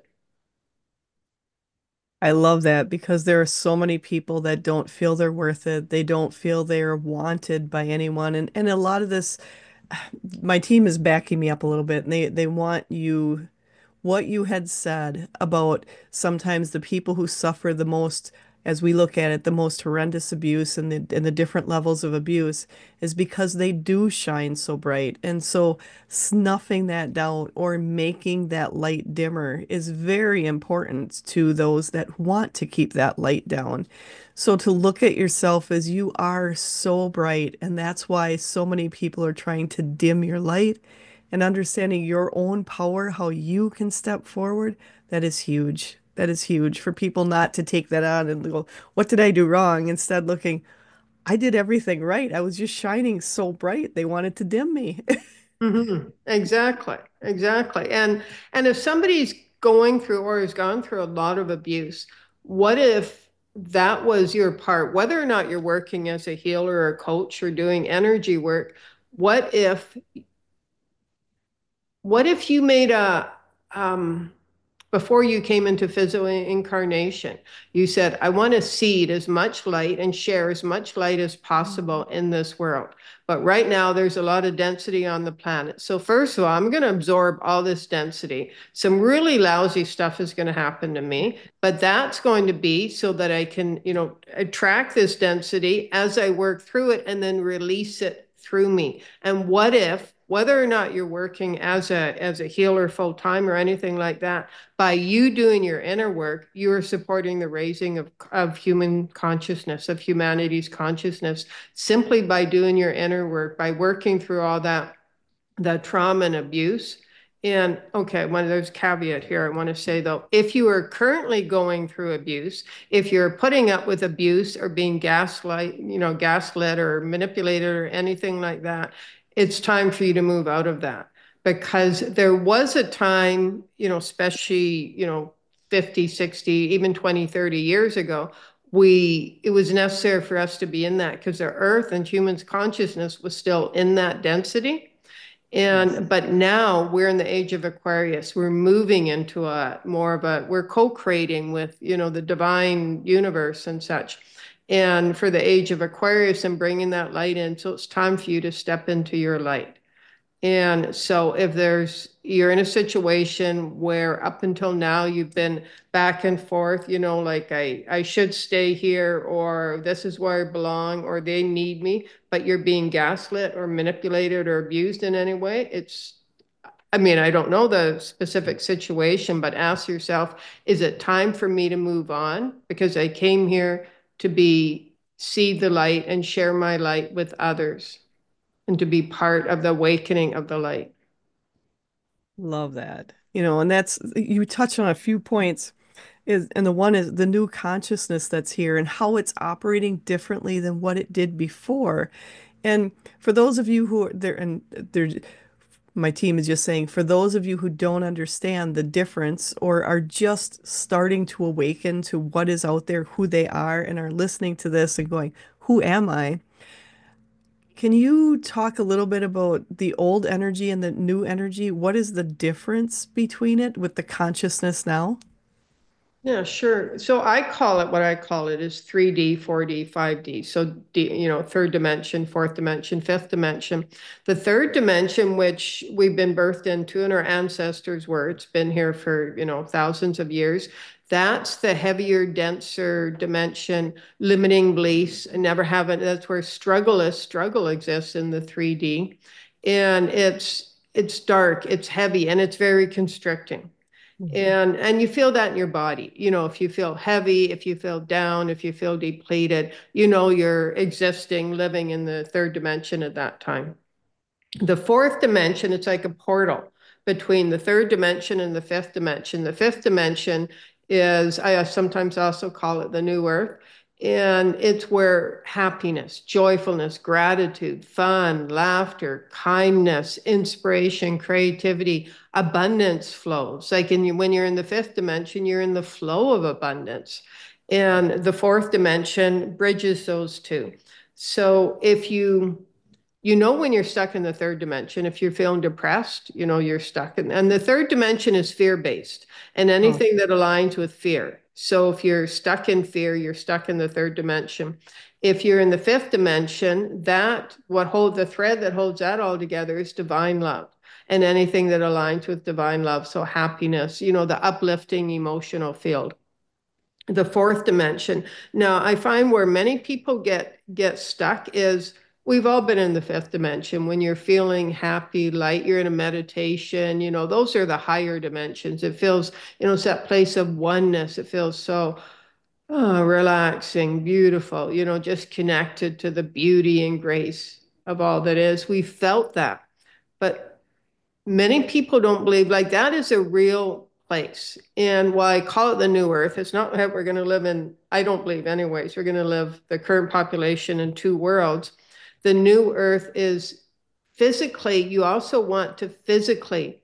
I love that because there are so many people that don't feel they're worth it. They don't feel they're wanted by anyone. And and a lot of this, my team is backing me up a little bit, and they they want you, what you had said about sometimes the people who suffer the most, as we look at it, the most horrendous abuse and the and the different levels of abuse is because they do shine so bright. And so snuffing that down or making that light dimmer is very important to those that want to keep that light down. So to look at yourself as you are so bright, and that's why so many people are trying to dim your light, and understanding your own power, how you can step forward, that is huge. That is huge for people not to take that on and go, what did I do wrong? Instead, looking, I did everything right. I was just shining so bright. They wanted to dim me. Mhm. Exactly, exactly. And and if somebody's going through or has gone through a lot of abuse, what if that was your part? Whether or not you're working as a healer or a coach or doing energy work, what if what if you made a um before you came into physical incarnation, you said, I want to seed as much light and share as much light as possible in this world. But right now, there's a lot of density on the planet. So, first of all, I'm going to absorb all this density. Some really lousy stuff is going to happen to me, but that's going to be so that I can, you know, attract this density as I work through it and then release it through me. And what if, whether or not you're working as a as a healer full time or anything like that, by you doing your inner work, you are supporting the raising of, of human consciousness, of humanity's consciousness, simply by doing your inner work, by working through all that, that trauma and abuse. And okay, one of those caveat here I want to say though, if you are currently going through abuse, if you're putting up with abuse or being gaslight, you know, gaslit or manipulated or anything like that, it's time for you to move out of that. Because there was a time, you know, especially, you know, fifty, sixty, even twenty, thirty years ago, we it was necessary for us to be in that because the earth and humans consciousness was still in that density. Yes. And but now we're in the age of Aquarius. We're moving into a more of a we're co-creating with, you know, the divine universe and such. And for the age of Aquarius and bringing that light in, so it's time for you to step into your light. And so if there's you're in a situation where up until now you've been back and forth, you know, like I I should stay here or this is where I belong or they need me, but you're being gaslit or manipulated or abused in any way, it's I mean, I don't know the specific situation, but ask yourself, is it time for me to move on? Because I came here to be see the light and share my light with others and to be part of the awakening of the light. Love that. You know, and that's you touch on a few points is and the one is the new consciousness that's here and how it's operating differently than what it did before. And for those of you who are there and there my team is just saying, for those of you who don't understand the difference or are just starting to awaken to what is out there, who they are, and are listening to this and going, who am I? Can you talk a little bit about the old energy and the new energy? What is the difference between it with the consciousness now? Yeah, sure. So I call it what I call it is three D, four D, five D. So, D, you know, third dimension, fourth dimension, fifth dimension. The third dimension, which we've been birthed into and our ancestors were, it's been here for, you know, thousands of years. That's the heavier, denser dimension, limiting beliefs, and never having, that's where struggle is, struggle exists in the three D. And it's it's dark, it's heavy, and it's very constricting. Mhm. And and you feel that in your body. You know, if you feel heavy, if you feel down, if you feel depleted, you know you're existing, living in the third dimension at that time. The fourth dimension, it's like a portal between the third dimension and the fifth dimension. The fifth dimension is, I sometimes also call it the new earth. And it's where happiness, joyfulness, gratitude, fun, laughter, kindness, inspiration, creativity, abundance flows. Like in, when you're in the fifth dimension, you're in the flow of abundance. And the fourth dimension bridges those two. So if you you know when you're stuck in the third dimension, if you're feeling depressed, you know you're stuck in, and the third dimension is fear-based and Oh, anything that aligns with fear. So if you're stuck in fear, you're stuck in the third dimension. If you're in the fifth dimension, that what hold the thread that holds that all together is divine love and anything that aligns with divine love. So happiness, you know, the uplifting emotional field. The fourth dimension. Now, I find where many people get get stuck is we've all been in the fifth dimension. When you're feeling happy, light, you're in a meditation, you know, those are the higher dimensions. It feels, you know, it's that place of oneness. It feels so oh, relaxing, beautiful, you know, just connected to the beauty and grace of all that is. We felt that. But many people don't believe like that is a real place. And why I call it the new earth, it's not that we're going to live in, I don't believe anyways, we're going to live the current population in two worlds. The new earth is physically, you also want to physically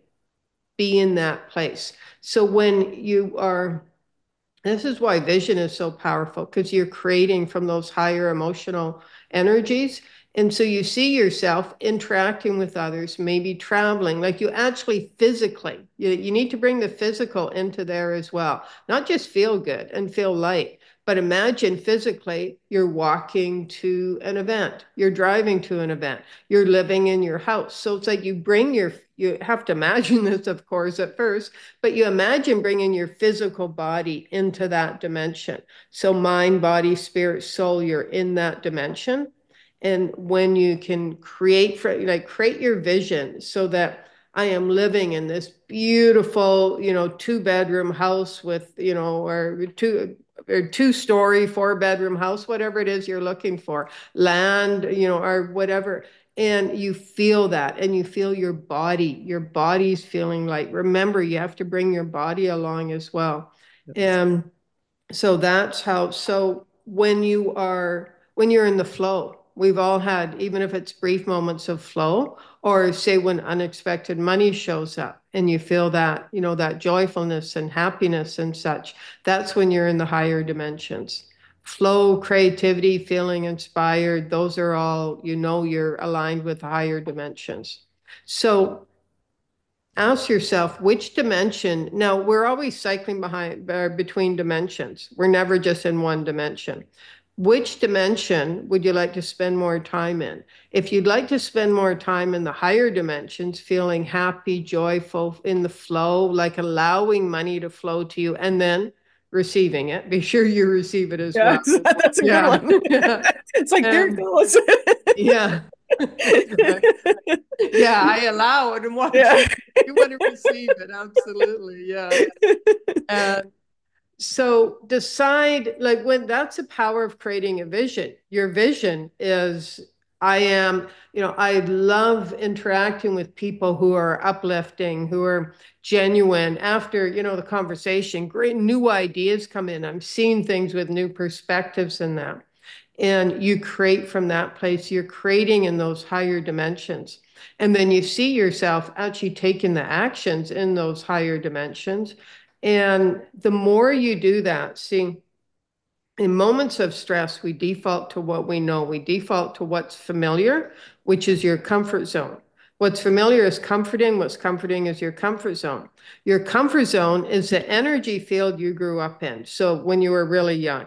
be in that place. So when you are this is why vision is so powerful because you're creating from those higher emotional energies. And so you see yourself interacting with others, maybe traveling, like you actually physically, you, you need to bring the physical into there as well, not just feel good and feel light. But imagine physically you're walking to an event, you're driving to an event, you're living in your house. So it's like you bring your, you have to imagine this, of course, at first, but you imagine bringing your physical body into that dimension. So mind, body, spirit, soul, you're in that dimension. And when you can create, like create your vision so that I am living in this beautiful, you know, two bedroom house with, you know, or two or two story, four bedroom house, whatever it is you're looking for, land, you know, or whatever. And you feel that and you feel your body, your body's feeling light. Remember, you have to bring your body along as well. yes. And so that's how, so when you are, when you're in the flow, we've all had, even if it's brief moments of flow, or say when unexpected money shows up and you feel that, you know, that joyfulness and happiness and such, that's when you're in the higher dimensions. Flow, creativity, feeling inspired, those are all, you know, you're aligned with higher dimensions. So ask yourself which dimension. Now, we're always cycling behind uh, between dimensions. We're never just in one dimension. Which dimension would you like to spend more time in? If you'd like to spend more time in the higher dimensions, feeling happy, joyful, in the flow, like allowing money to flow to you, and then receiving it, be sure you receive it as Yeah, well. that's a good Yeah. one. Yeah. It's like there it And goes. yeah. That's right. Yeah, I allow it and watch Yeah. you. You want to receive it. Absolutely. Yeah. And so decide, like, when that's the power of creating a vision. Your vision is, I am, you know, I love interacting with people who are uplifting, who are genuine. After, you know, the conversation, great new ideas come in. I'm seeing things with new perspectives in them. And you create from that place, you're creating in those higher dimensions. And then you see yourself actually taking the actions in those higher dimensions. And the more you do that, see, in moments of stress, we default to what we know. We default to what's familiar, which is your comfort zone. What's familiar is comforting. What's comforting is your comfort zone. Your comfort zone is the energy field you grew up in. So when you were really young.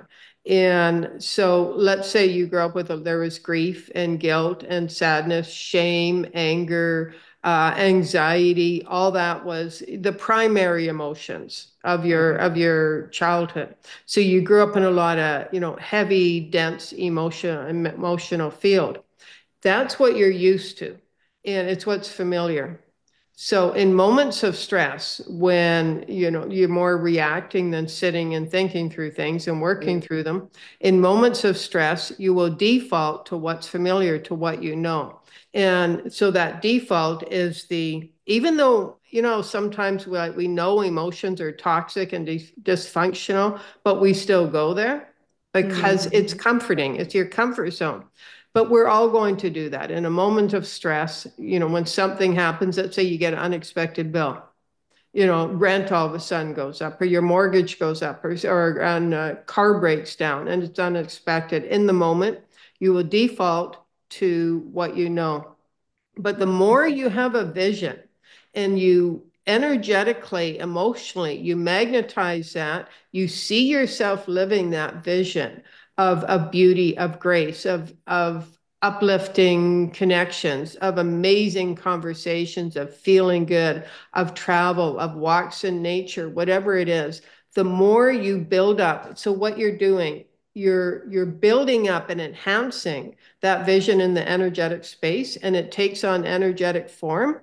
And so let's say you grew up with, a, there was grief and guilt and sadness, shame, anger, uh, anxiety, all that was the primary emotions of your of your childhood. So you grew up in a lot of, you know, heavy, dense emotion, emotional field. That's what you're used to, and it's what's familiar. So in moments of stress, when you know you're more reacting than sitting and thinking through things and working through them, in moments of stress, you will default to what's familiar, to what you know. And so that default is the, even though, you know, sometimes we, like, we know emotions are toxic and dis- dysfunctional, but we still go there because Mhm. it's comforting. It's your comfort zone. But we're all going to do that in a moment of stress. You know, when something happens, let's say you get an unexpected bill, you know, rent all of a sudden goes up, or your mortgage goes up, or, or and a car breaks down and it's unexpected. In the moment, you will default to what you know. But the more you have a vision and you energetically, emotionally, you magnetize that, you see yourself living that vision of, of beauty, of grace, of, of uplifting connections, of amazing conversations, of feeling good, of travel, of walks in nature, whatever it is, the more you build up. So what you're doing, you're you're building up and enhancing that vision in the energetic space, and it takes on energetic form.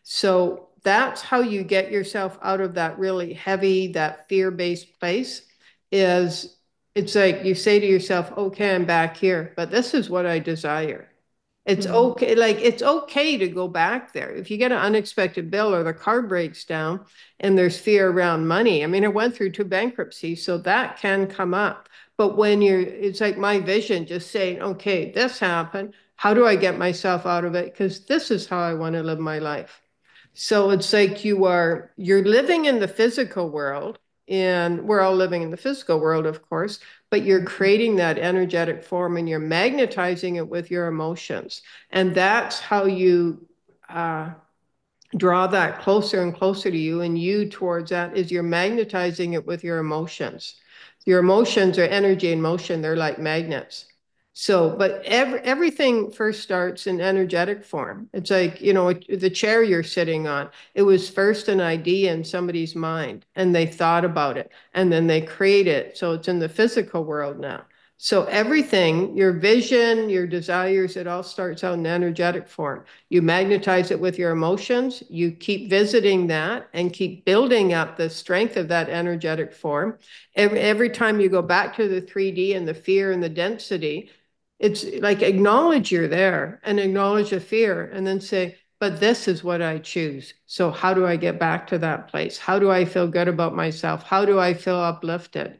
So that's how you get yourself out of that really heavy, that fear-based place. Is it's like you say to yourself, okay, I'm back here, but this is what I desire. It's Mhm. okay, like it's okay to go back there. If you get an unexpected bill or the car breaks down and there's fear around money. I mean, I went through two bankruptcies, so that can come up. But when you're, it's like my vision just saying, okay, this happened. How do I get myself out of it? Because this is how I want to live my life. So it's like you are, you're living in the physical world, and we're all living in the physical world, of course, but you're creating that energetic form and you're magnetizing it with your emotions. And that's how you uh, draw that closer and closer to you, and you towards that is you're magnetizing it with your emotions. Your emotions are energy and motion, they're like magnets. So, but every, everything first starts in energetic form. It's like, you know, the chair you're sitting on, it was first an idea in somebody's mind and they thought about it and then they create it. So it's in the physical world now. So everything, your vision, your desires, it all starts out in energetic form. You magnetize it with your emotions. You keep visiting that and keep building up the strength of that energetic form. Every, every time you go back to the three D and the fear and the density, it's like acknowledge you're there and acknowledge the fear and then say, but this is what I choose. So how do I get back to that place? How do I feel good about myself? How do I feel uplifted?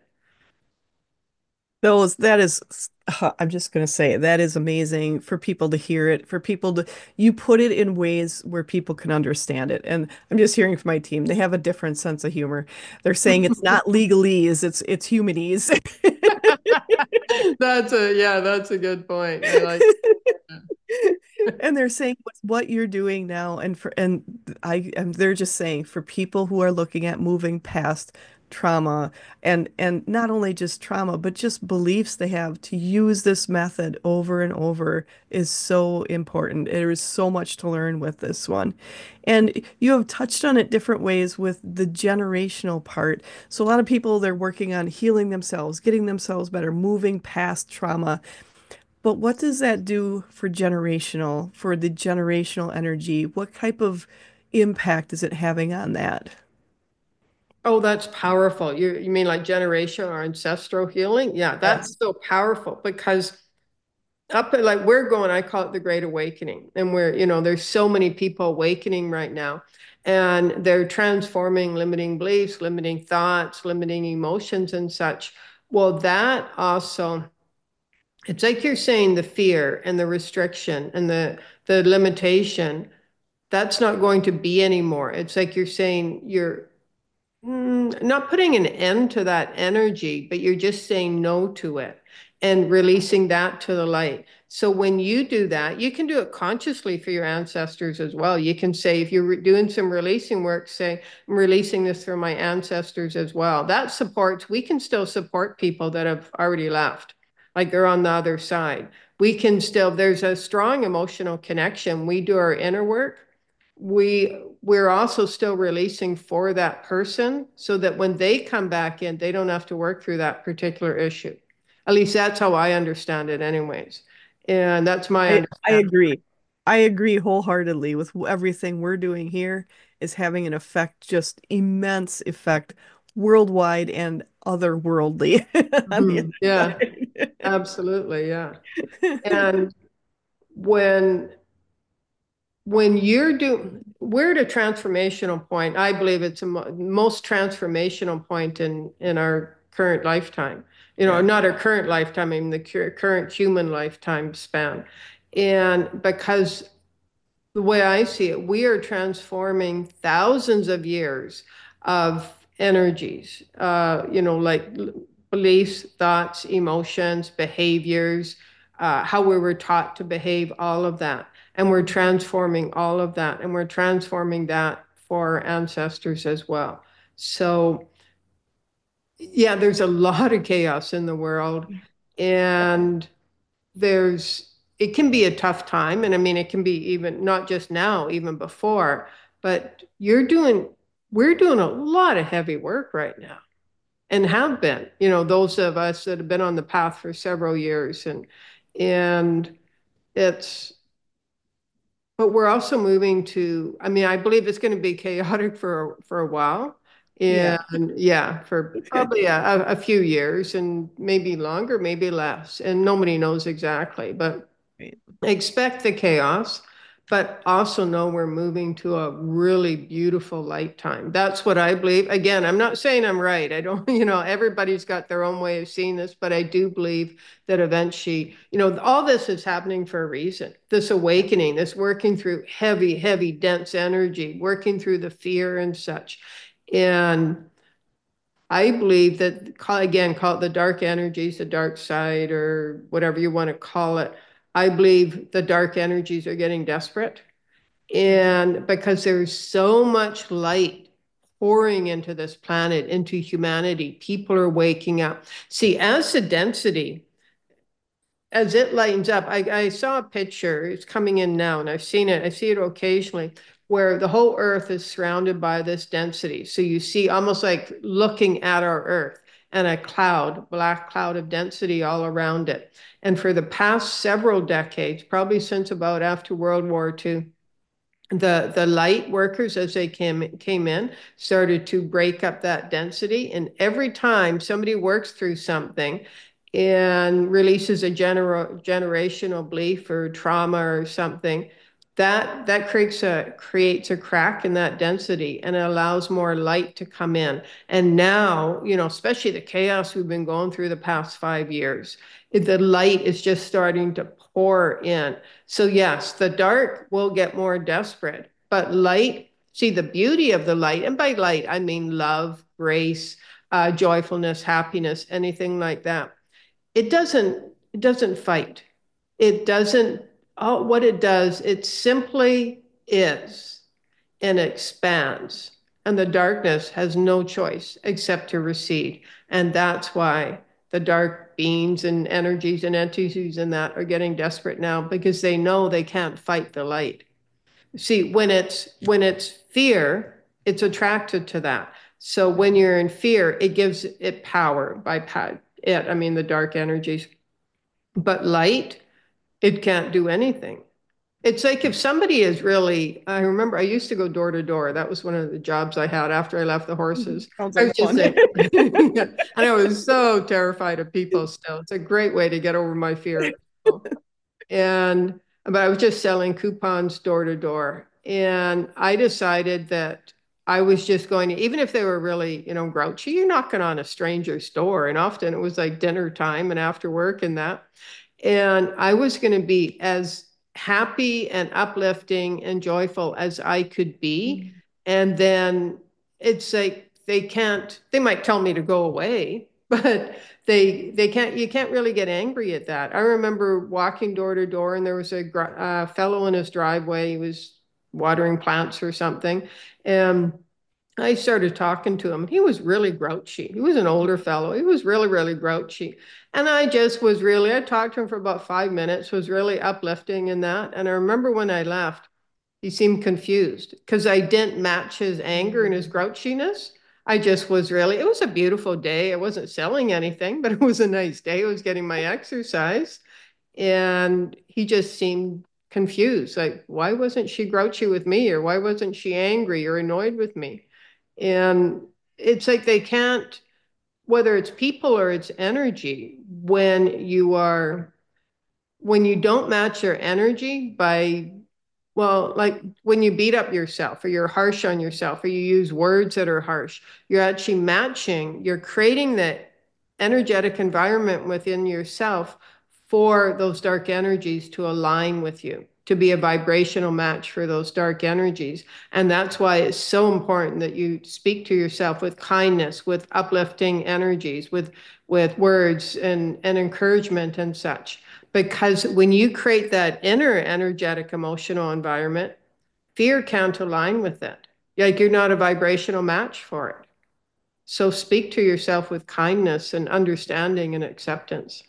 Those, that is, I'm just going to say that is amazing for people to hear it, for people to, you put it in ways where people can understand it. And I'm just hearing from my team, they have a different sense of humor. They're saying it's not legalese, it's it's humanese. That's a, yeah, that's a good point. I like that. And they're saying with what you're doing now, and for and I and they're just saying for people who are looking at moving past trauma and and not only just trauma, but just beliefs they have to use this method over and over is so important. There is so much to learn with this one. And you have touched on it different ways with the generational part. So a lot of people they're working on healing themselves, getting themselves better, moving past trauma. But what does that do for generational, for the generational energy? What type of impact is it having on that? Oh, that's powerful. You you mean like generational or ancestral healing? Yeah, that's Yes. so powerful because up at, like we're going, I call it the Great Awakening. And we're, you know, there's so many people awakening right now. And they're transforming limiting beliefs, limiting thoughts, limiting emotions and such. Well, that also, it's like you're saying the fear and the restriction and the the limitation, that's not going to be anymore. It's like you're saying you're Mm, not putting an end to that energy, but you're just saying no to it and releasing that to the light. So when you do that, you can do it consciously for your ancestors as well. You can say, if you're re- doing some releasing work, say, I'm releasing this for my ancestors as well. That supports, we can still support people that have already left, like they're on the other side. We can still, there's a strong emotional connection. We do our inner work, we we're also still releasing for that person so that when they come back in, they don't have to work through that particular issue. At least that's how I understand it anyways. And that's my I I understanding. agree. I agree wholeheartedly with everything we're doing here is having an effect, just immense effect worldwide and otherworldly on the Mhm. Yeah, other absolutely. Yeah. side. And when when you're doing, we're at a transformational point. I believe it's a mo most transformational point in in our current lifetime. You know, Yeah. not our current lifetime, I mean the cur current human lifetime span. And because the way I see it, we are transforming thousands of years of energies, uh, you know, like beliefs, thoughts, emotions, behaviors, uh, how we were taught to behave, all of that. And we're transforming all of that. And we're transforming that for our ancestors as well. So, yeah, there's a lot of chaos in the world. And there's it can be a tough time, and I mean it can be even not just now, even before, but you're doing we're doing a lot of heavy work right now and have been, you know, those of us that have been on the path for several years, and and it's but we're also moving to, I mean, I believe it's going to be chaotic for for a while. Yeah. And yeah, for probably a, a a few years and maybe longer, maybe less. And nobody knows exactly, but Right. expect the chaos, but also know we're moving to a really beautiful light time. That's what I believe. Again, I'm not saying I'm right. I don't, you know, everybody's got their own way of seeing this, but I do believe that eventually, you know, all this is happening for a reason. This awakening, this working through heavy, heavy, dense energy, working through the fear and such. And I believe that, again, call it the dark energies, the dark side, or whatever you want to call it. I believe the dark energies are getting desperate. And because there's so much light pouring into this planet, into humanity, people are waking up. See, as the density, as it lightens up, I, I saw a picture, it's coming in now, and I've seen it, I see it occasionally, where the whole Earth is surrounded by this density. So you see almost like looking at our Earth and a cloud, black cloud of density all around it. And for the past several decades, probably since about after World War Two, the the light workers as they came came in started to break up that density, and every time somebody works through something and releases a gener generational belief or trauma or something, that that creates a creates a crack in that density and it allows more light to come in. And now, you know, especially the chaos we've been going through the past five years, the light is just starting to pour in. So yes, the dark will get more desperate, but light, see the beauty of the light, and by light, I mean love, grace, uh, joyfulness, happiness, anything like that. It doesn't, it doesn't fight. It doesn't Oh, what it does, it simply is and expands. And the darkness has no choice except to recede. And that's why the dark beings and energies and entities and that are getting desperate now because they know they can't fight the light. See, when it's when it's fear, it's attracted to that. So when you're in fear, it gives it power by pa- it, I mean the dark energies. But light, it can't do anything. It's like if somebody is really, I remember I used to go door to door. That was one of the jobs I had after I left the Mhm. horses. Sounds I like was just fun. like, and I was so terrified of people still. It's a great way to get over my fear of people. And, but I was just selling coupons door to door. And I decided that I was just going to, even if they were really, you know, grouchy, you're knocking on a stranger's door. And often it was like dinner time and after work and that. And I was going to be as happy and uplifting and joyful as I could be. Mm. And then it's like they can't, they might tell me to go away, but they they can't you can't really get angry at that. I remember walking door to door and there was a uh, fellow in his driveway. He was watering plants or something. And I started talking to him. He was really grouchy. He was an older fellow. He was really, really grouchy. And I just was really, I talked to him for about five minutes, was really uplifting in that. And I remember when I left, he seemed confused because I didn't match his anger and his Mm. grouchiness. I just was really, it was a beautiful day. I wasn't selling anything, but it was a nice day. I was getting my exercise. And he just seemed confused. Like, why wasn't she grouchy with me? Or why wasn't she angry or annoyed with me? And it's like they can't, whether it's people or it's energy, when you are, when you don't match your energy by, well, like when you beat up yourself or you're harsh on yourself or you use words that are harsh, you're actually matching, you're creating that energetic environment within yourself for those dark energies to align with you, to be a vibrational match for those dark energies. And that's why it's so important that you speak to yourself with kindness, with uplifting energies, with with words and, and encouragement and such. Because when you create that inner energetic emotional environment, fear can't align with it. Like you're not a vibrational match for it. So speak to yourself with kindness and understanding and acceptance.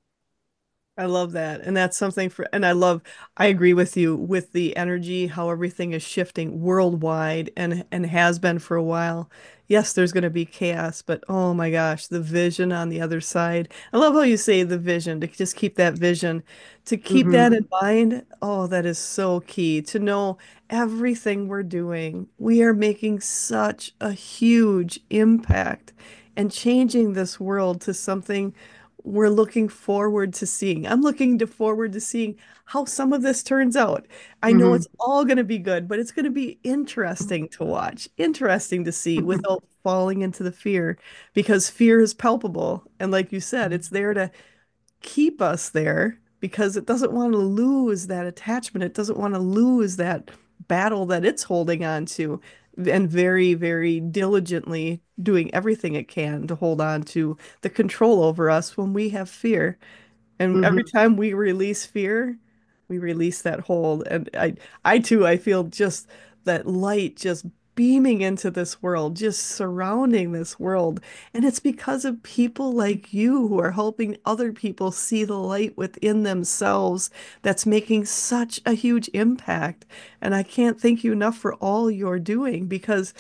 I love that. And that's something for, and I love, I agree with you with the energy, how everything is shifting worldwide and and has been for a while. Yes, there's going to be chaos, but oh my gosh, the vision on the other side. I love how you say the vision, to just keep that vision, to keep that in Mm-hmm. mind. Oh, that is so key to know everything we're doing. We are making such a huge impact and changing this world to something we're looking forward to seeing. I'm looking to forward to seeing how some of this turns out. I know Mm-hmm. it's all going to be good, but it's going to be interesting to watch, interesting to see without falling into the fear because fear is palpable. And like you said, it's there to keep us there because it doesn't want to lose that attachment. It doesn't want to lose that battle that it's holding on to and very, very diligently doing everything it can to hold on to the control over us when we have fear. And every Mm-hmm. time we release fear, we release that hold. And I, I too, I feel just that light just beaming into this world, just surrounding this world. And it's because of people like you who are helping other people see the light within themselves that's making such a huge impact. And I can't thank you enough for all you're doing because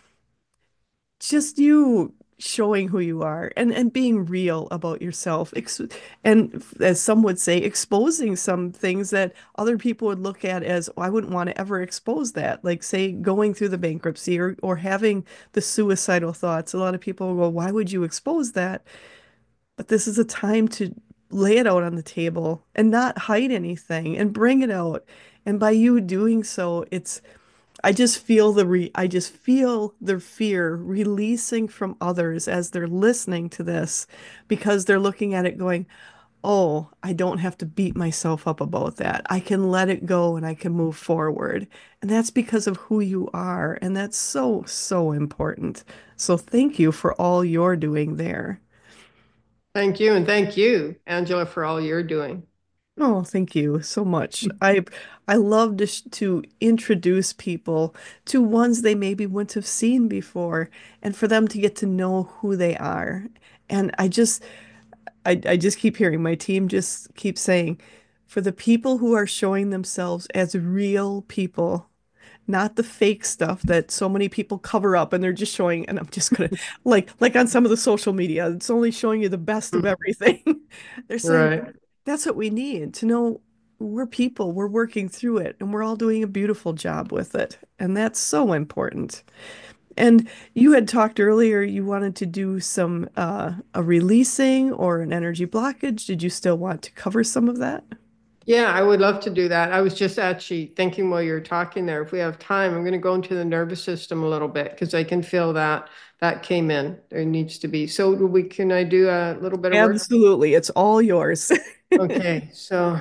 just you showing who you are and and being real about yourself ex and as some would say exposing some things that other people would look at as, oh, I wouldn't want to ever expose that, like say going through the bankruptcy or or having the suicidal thoughts. A lot of people go, why would you expose that? But this is a time to lay it out on the table and not hide anything and bring it out. And by you doing so, it's I just feel the re I just feel the fear releasing from others as they're listening to this because they're looking at it going, "Oh, I don't have to beat myself up about that. I can let it go and I can move forward." And that's because of who you are, and that's so, so important. So thank you for all you're doing there. Thank you. And thank you, Angela, for all you're doing. Oh, thank you so much. I I love to sh to introduce people to ones they maybe wouldn't have seen before, and for them to get to know who they are. And I just I, I just keep hearing my team just keep saying, for the people who are showing themselves as real people, not the fake stuff that so many people cover up and they're just showing, and I'm just gonna like like on some of the social media, it's only showing you the best of everything. They're saying Right. that's what we need to know we're people, we're working through it, and we're all doing a beautiful job with it. And that's so important. And you had talked earlier, you wanted to do some uh, a releasing or an energy blockage. Did you still want to cover some of that? Yeah, I would love to do that. I was just actually thinking while you were talking there, if we have time, I'm going to go into the nervous system a little bit because I can feel that that came in. There needs to be. So do we can I do a little bit of work? Absolutely. It's all yours. Okay, so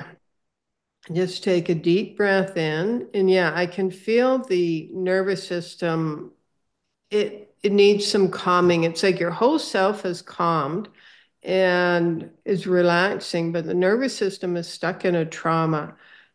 just take a deep breath in. And yeah, I can feel the nervous system. It it needs some calming. It's like your whole self has calmed and is relaxing, but the nervous system is stuck in a trauma.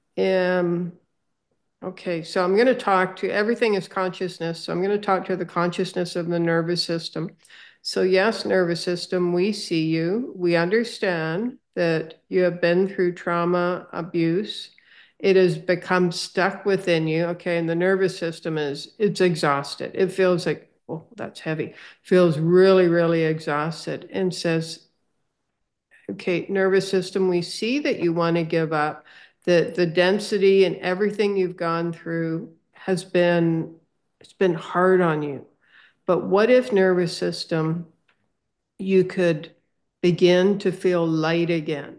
Um, okay, so I'm going to talk to everything is consciousness. So I'm going to talk to the consciousness of the nervous system. So, yes, nervous system, we see you. We understand that you have been through trauma, abuse. It has become stuck within you. Okay, and the nervous system is it's exhausted. It feels like, oh, that's heavy. Feels really, really exhausted and says, okay, nervous system, we see that you want to give up. The the density and everything you've gone through has been it's been hard on you. But what if nervous system you could begin to feel light again?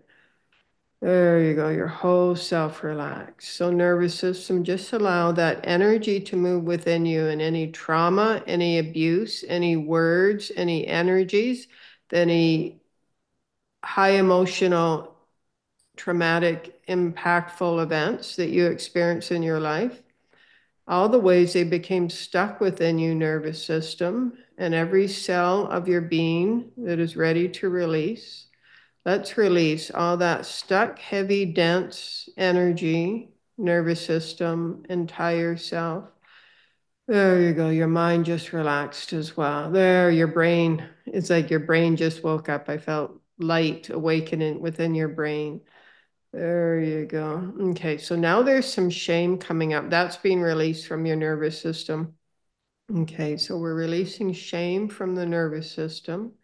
There you go, your whole self relax. So nervous system, just allow that energy to move within you and any trauma, any abuse, any words, any energies, any high emotional traumatic, impactful events that you experience in your life, all the ways they became stuck within your nervous system and every cell of your being that is ready to release. Let's release all that stuck, heavy, dense energy, nervous system, entire self. There you go. Your mind just relaxed as well. There, your brain, it's like your brain just woke up. I felt light awakening within your brain. There you go. Okay, so now there's some shame coming up. That's being released from your nervous system. Okay, so we're releasing shame from the nervous system.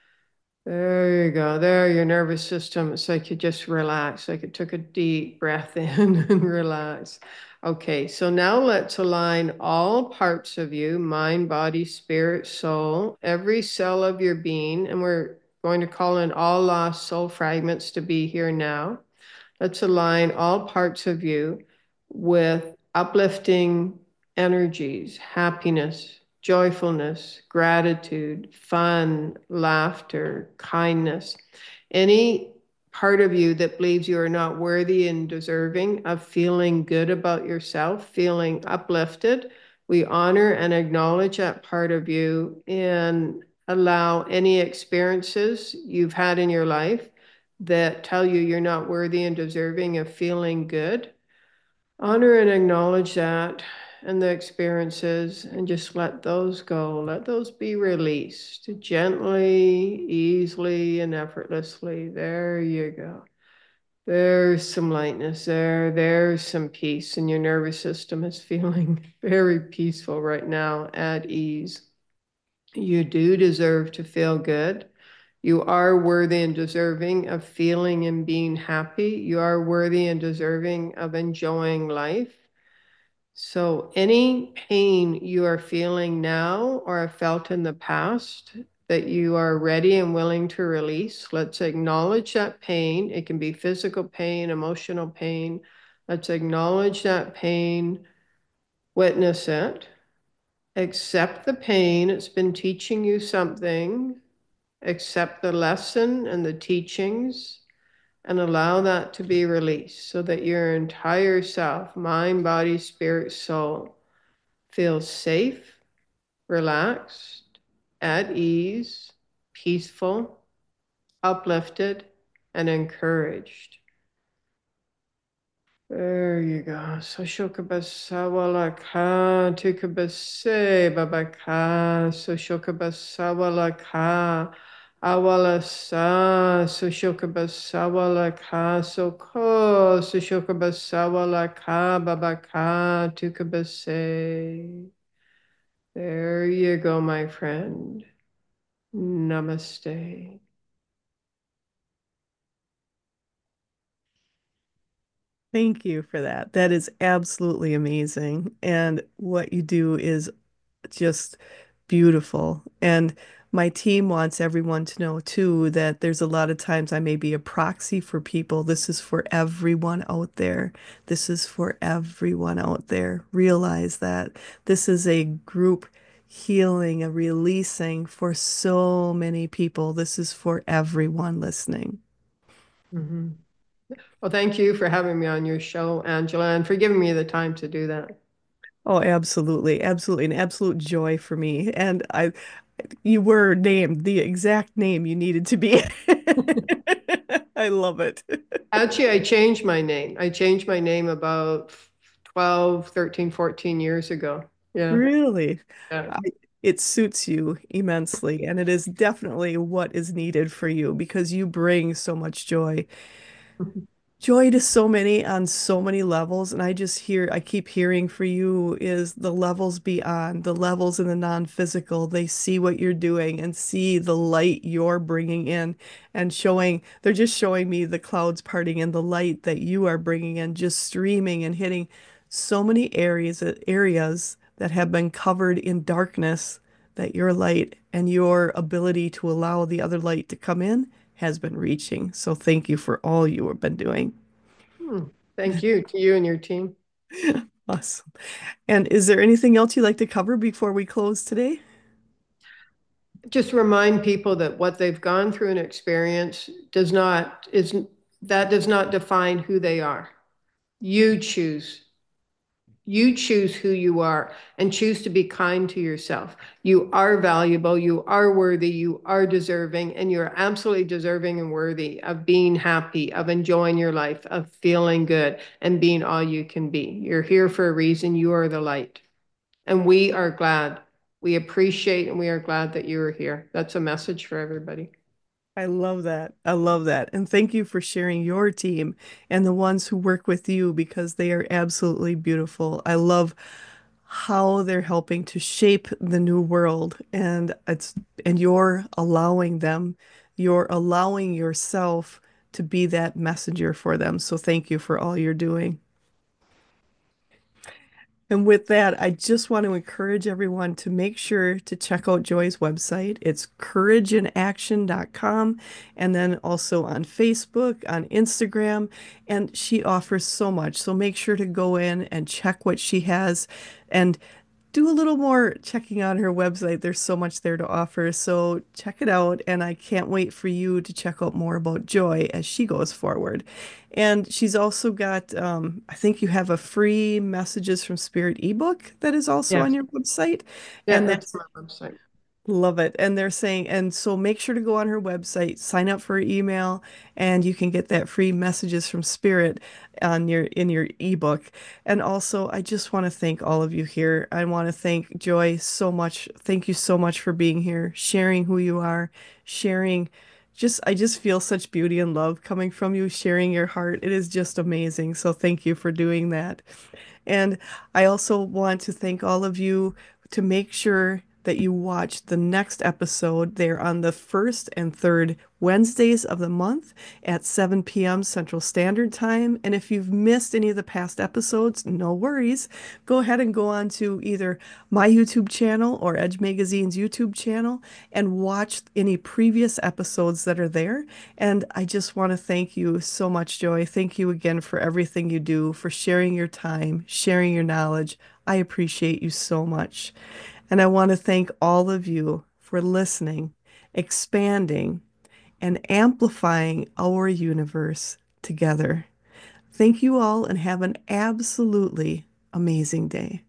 There you go. There, your nervous system. It's like you just relax, like it took a deep breath in and relax. Okay, so now let's align all parts of you, mind, body, spirit, soul, every cell of your being. And we're going to call in all lost soul fragments to be here now. Let's align all parts of you with uplifting energies, happiness, joyfulness, gratitude, fun, laughter, kindness. Any part of you that believes you are not worthy and deserving of feeling good about yourself, feeling uplifted, we honor and acknowledge that part of you and allow any experiences you've had in your life that tell you you're not worthy and deserving of feeling good. Honor and acknowledge that and the experiences and just let those go. Let those be released gently, easily, and effortlessly. There you go. There's some lightness there. There's some peace, and your nervous system is feeling very peaceful right now, at ease. You do deserve to feel good. You are worthy and deserving of feeling and being happy. You are worthy and deserving of enjoying life. So, any pain you are feeling now or have felt in the past that you are ready and willing to release, let's acknowledge that pain. It can be physical pain, emotional pain. Let's acknowledge that pain, witness it, accept the pain. It's been teaching you something. Accept the lesson and the teachings and allow that to be released so that your entire self, mind, body, spirit, soul, feels safe, relaxed, at ease, peaceful, uplifted, and encouraged. There you go. Soshoka basawalaka tukabase babaka. Soshoka basawalaka awalasa. Soshoka basawalaka soko. Soshoka basawalaka babaka tukabase. There you go, my friend. Namaste. Thank you for that. That is absolutely amazing. And what you do is just beautiful. And my team wants everyone to know too that there's a lot of times I may be a proxy for people. This is for everyone out there. This is for everyone out there. Realize that this is a group healing, a releasing for so many people. This is for everyone listening. Mhm. Well, thank you for having me on your show, Angela, and for giving me the time to do that. Oh, absolutely. Absolutely. An absolute joy for me. And I, you were named the exact name you needed to be. I love it. Actually, I changed my name. I changed my name about twelve, thirteen, fourteen years ago. Yeah. Really. Yeah. I, it suits you immensely, and it is definitely what is needed for you because you bring so much joy. Joy to so many on so many levels. And I just hear, I keep hearing for you is the levels beyond, the levels in the non-physical. They see what you're doing and see the light you're bringing in and showing, they're just showing me the clouds parting and the light that you are bringing in, just streaming and hitting so many areas, areas that have been covered in darkness that your light and your ability to allow the other light to come in has been reaching. So thank you for all you have been doing. Hmm. Thank you to you and your team. Awesome. And is there anything else you'd like to cover before we close today? Just remind people that what they've gone through and experienced does not is that does not define who they are. You choose. You choose who you are and choose to be kind to yourself. You are valuable, you are worthy, you are deserving, and you're absolutely deserving and worthy of being happy, of enjoying your life, of feeling good, and being all you can be. You're here for a reason. You are the light. And we are glad. We appreciate and we are glad that you are here. That's a message for everybody. I love that. I love that. And thank you for sharing your team and the ones who work with you because they are absolutely beautiful. I love how they're helping to shape the new world and it's and you're allowing them, you're allowing yourself to be that messenger for them. So thank you for all you're doing. And with that, I just want to encourage everyone to make sure to check out Joy's website. It's courage in action dot com and then also on Facebook, on Instagram, and she offers so much. So make sure to go in and check what she has and do a little more checking on her website. There's so much there to offer. So check it out. And I can't wait for you to check out more about Joy as she goes forward. And she's also got, um, I think you have a free Messages from Spirit ebook that is also on Yes. your website. Yeah, And that's that's my website. love it. And they're saying, and so make sure to go on her website, sign up for her email, and you can get that free Messages from Spirit on your in your ebook. And also, I just want to thank all of you here. I want to thank Joy so much. Thank you so much for being here, sharing who you are, sharing just I just feel such beauty and love coming from you, sharing your heart. It is just amazing. So thank you for doing that. And I also want to thank all of you to make sure that you watch the next episode. They're on the first and third Wednesdays of the month at seven p m Central Standard Time. And if you've missed any of the past episodes, no worries. Go ahead and go on to either my YouTube channel or Edge Magazine's YouTube channel and watch any previous episodes that are there. And I just want to thank you so much, Joy. Thank you again for everything you do, for sharing your time, sharing your knowledge. I appreciate you so much. And I want to thank all of you for listening, expanding, and amplifying our universe together. Thank you all and have an absolutely amazing day.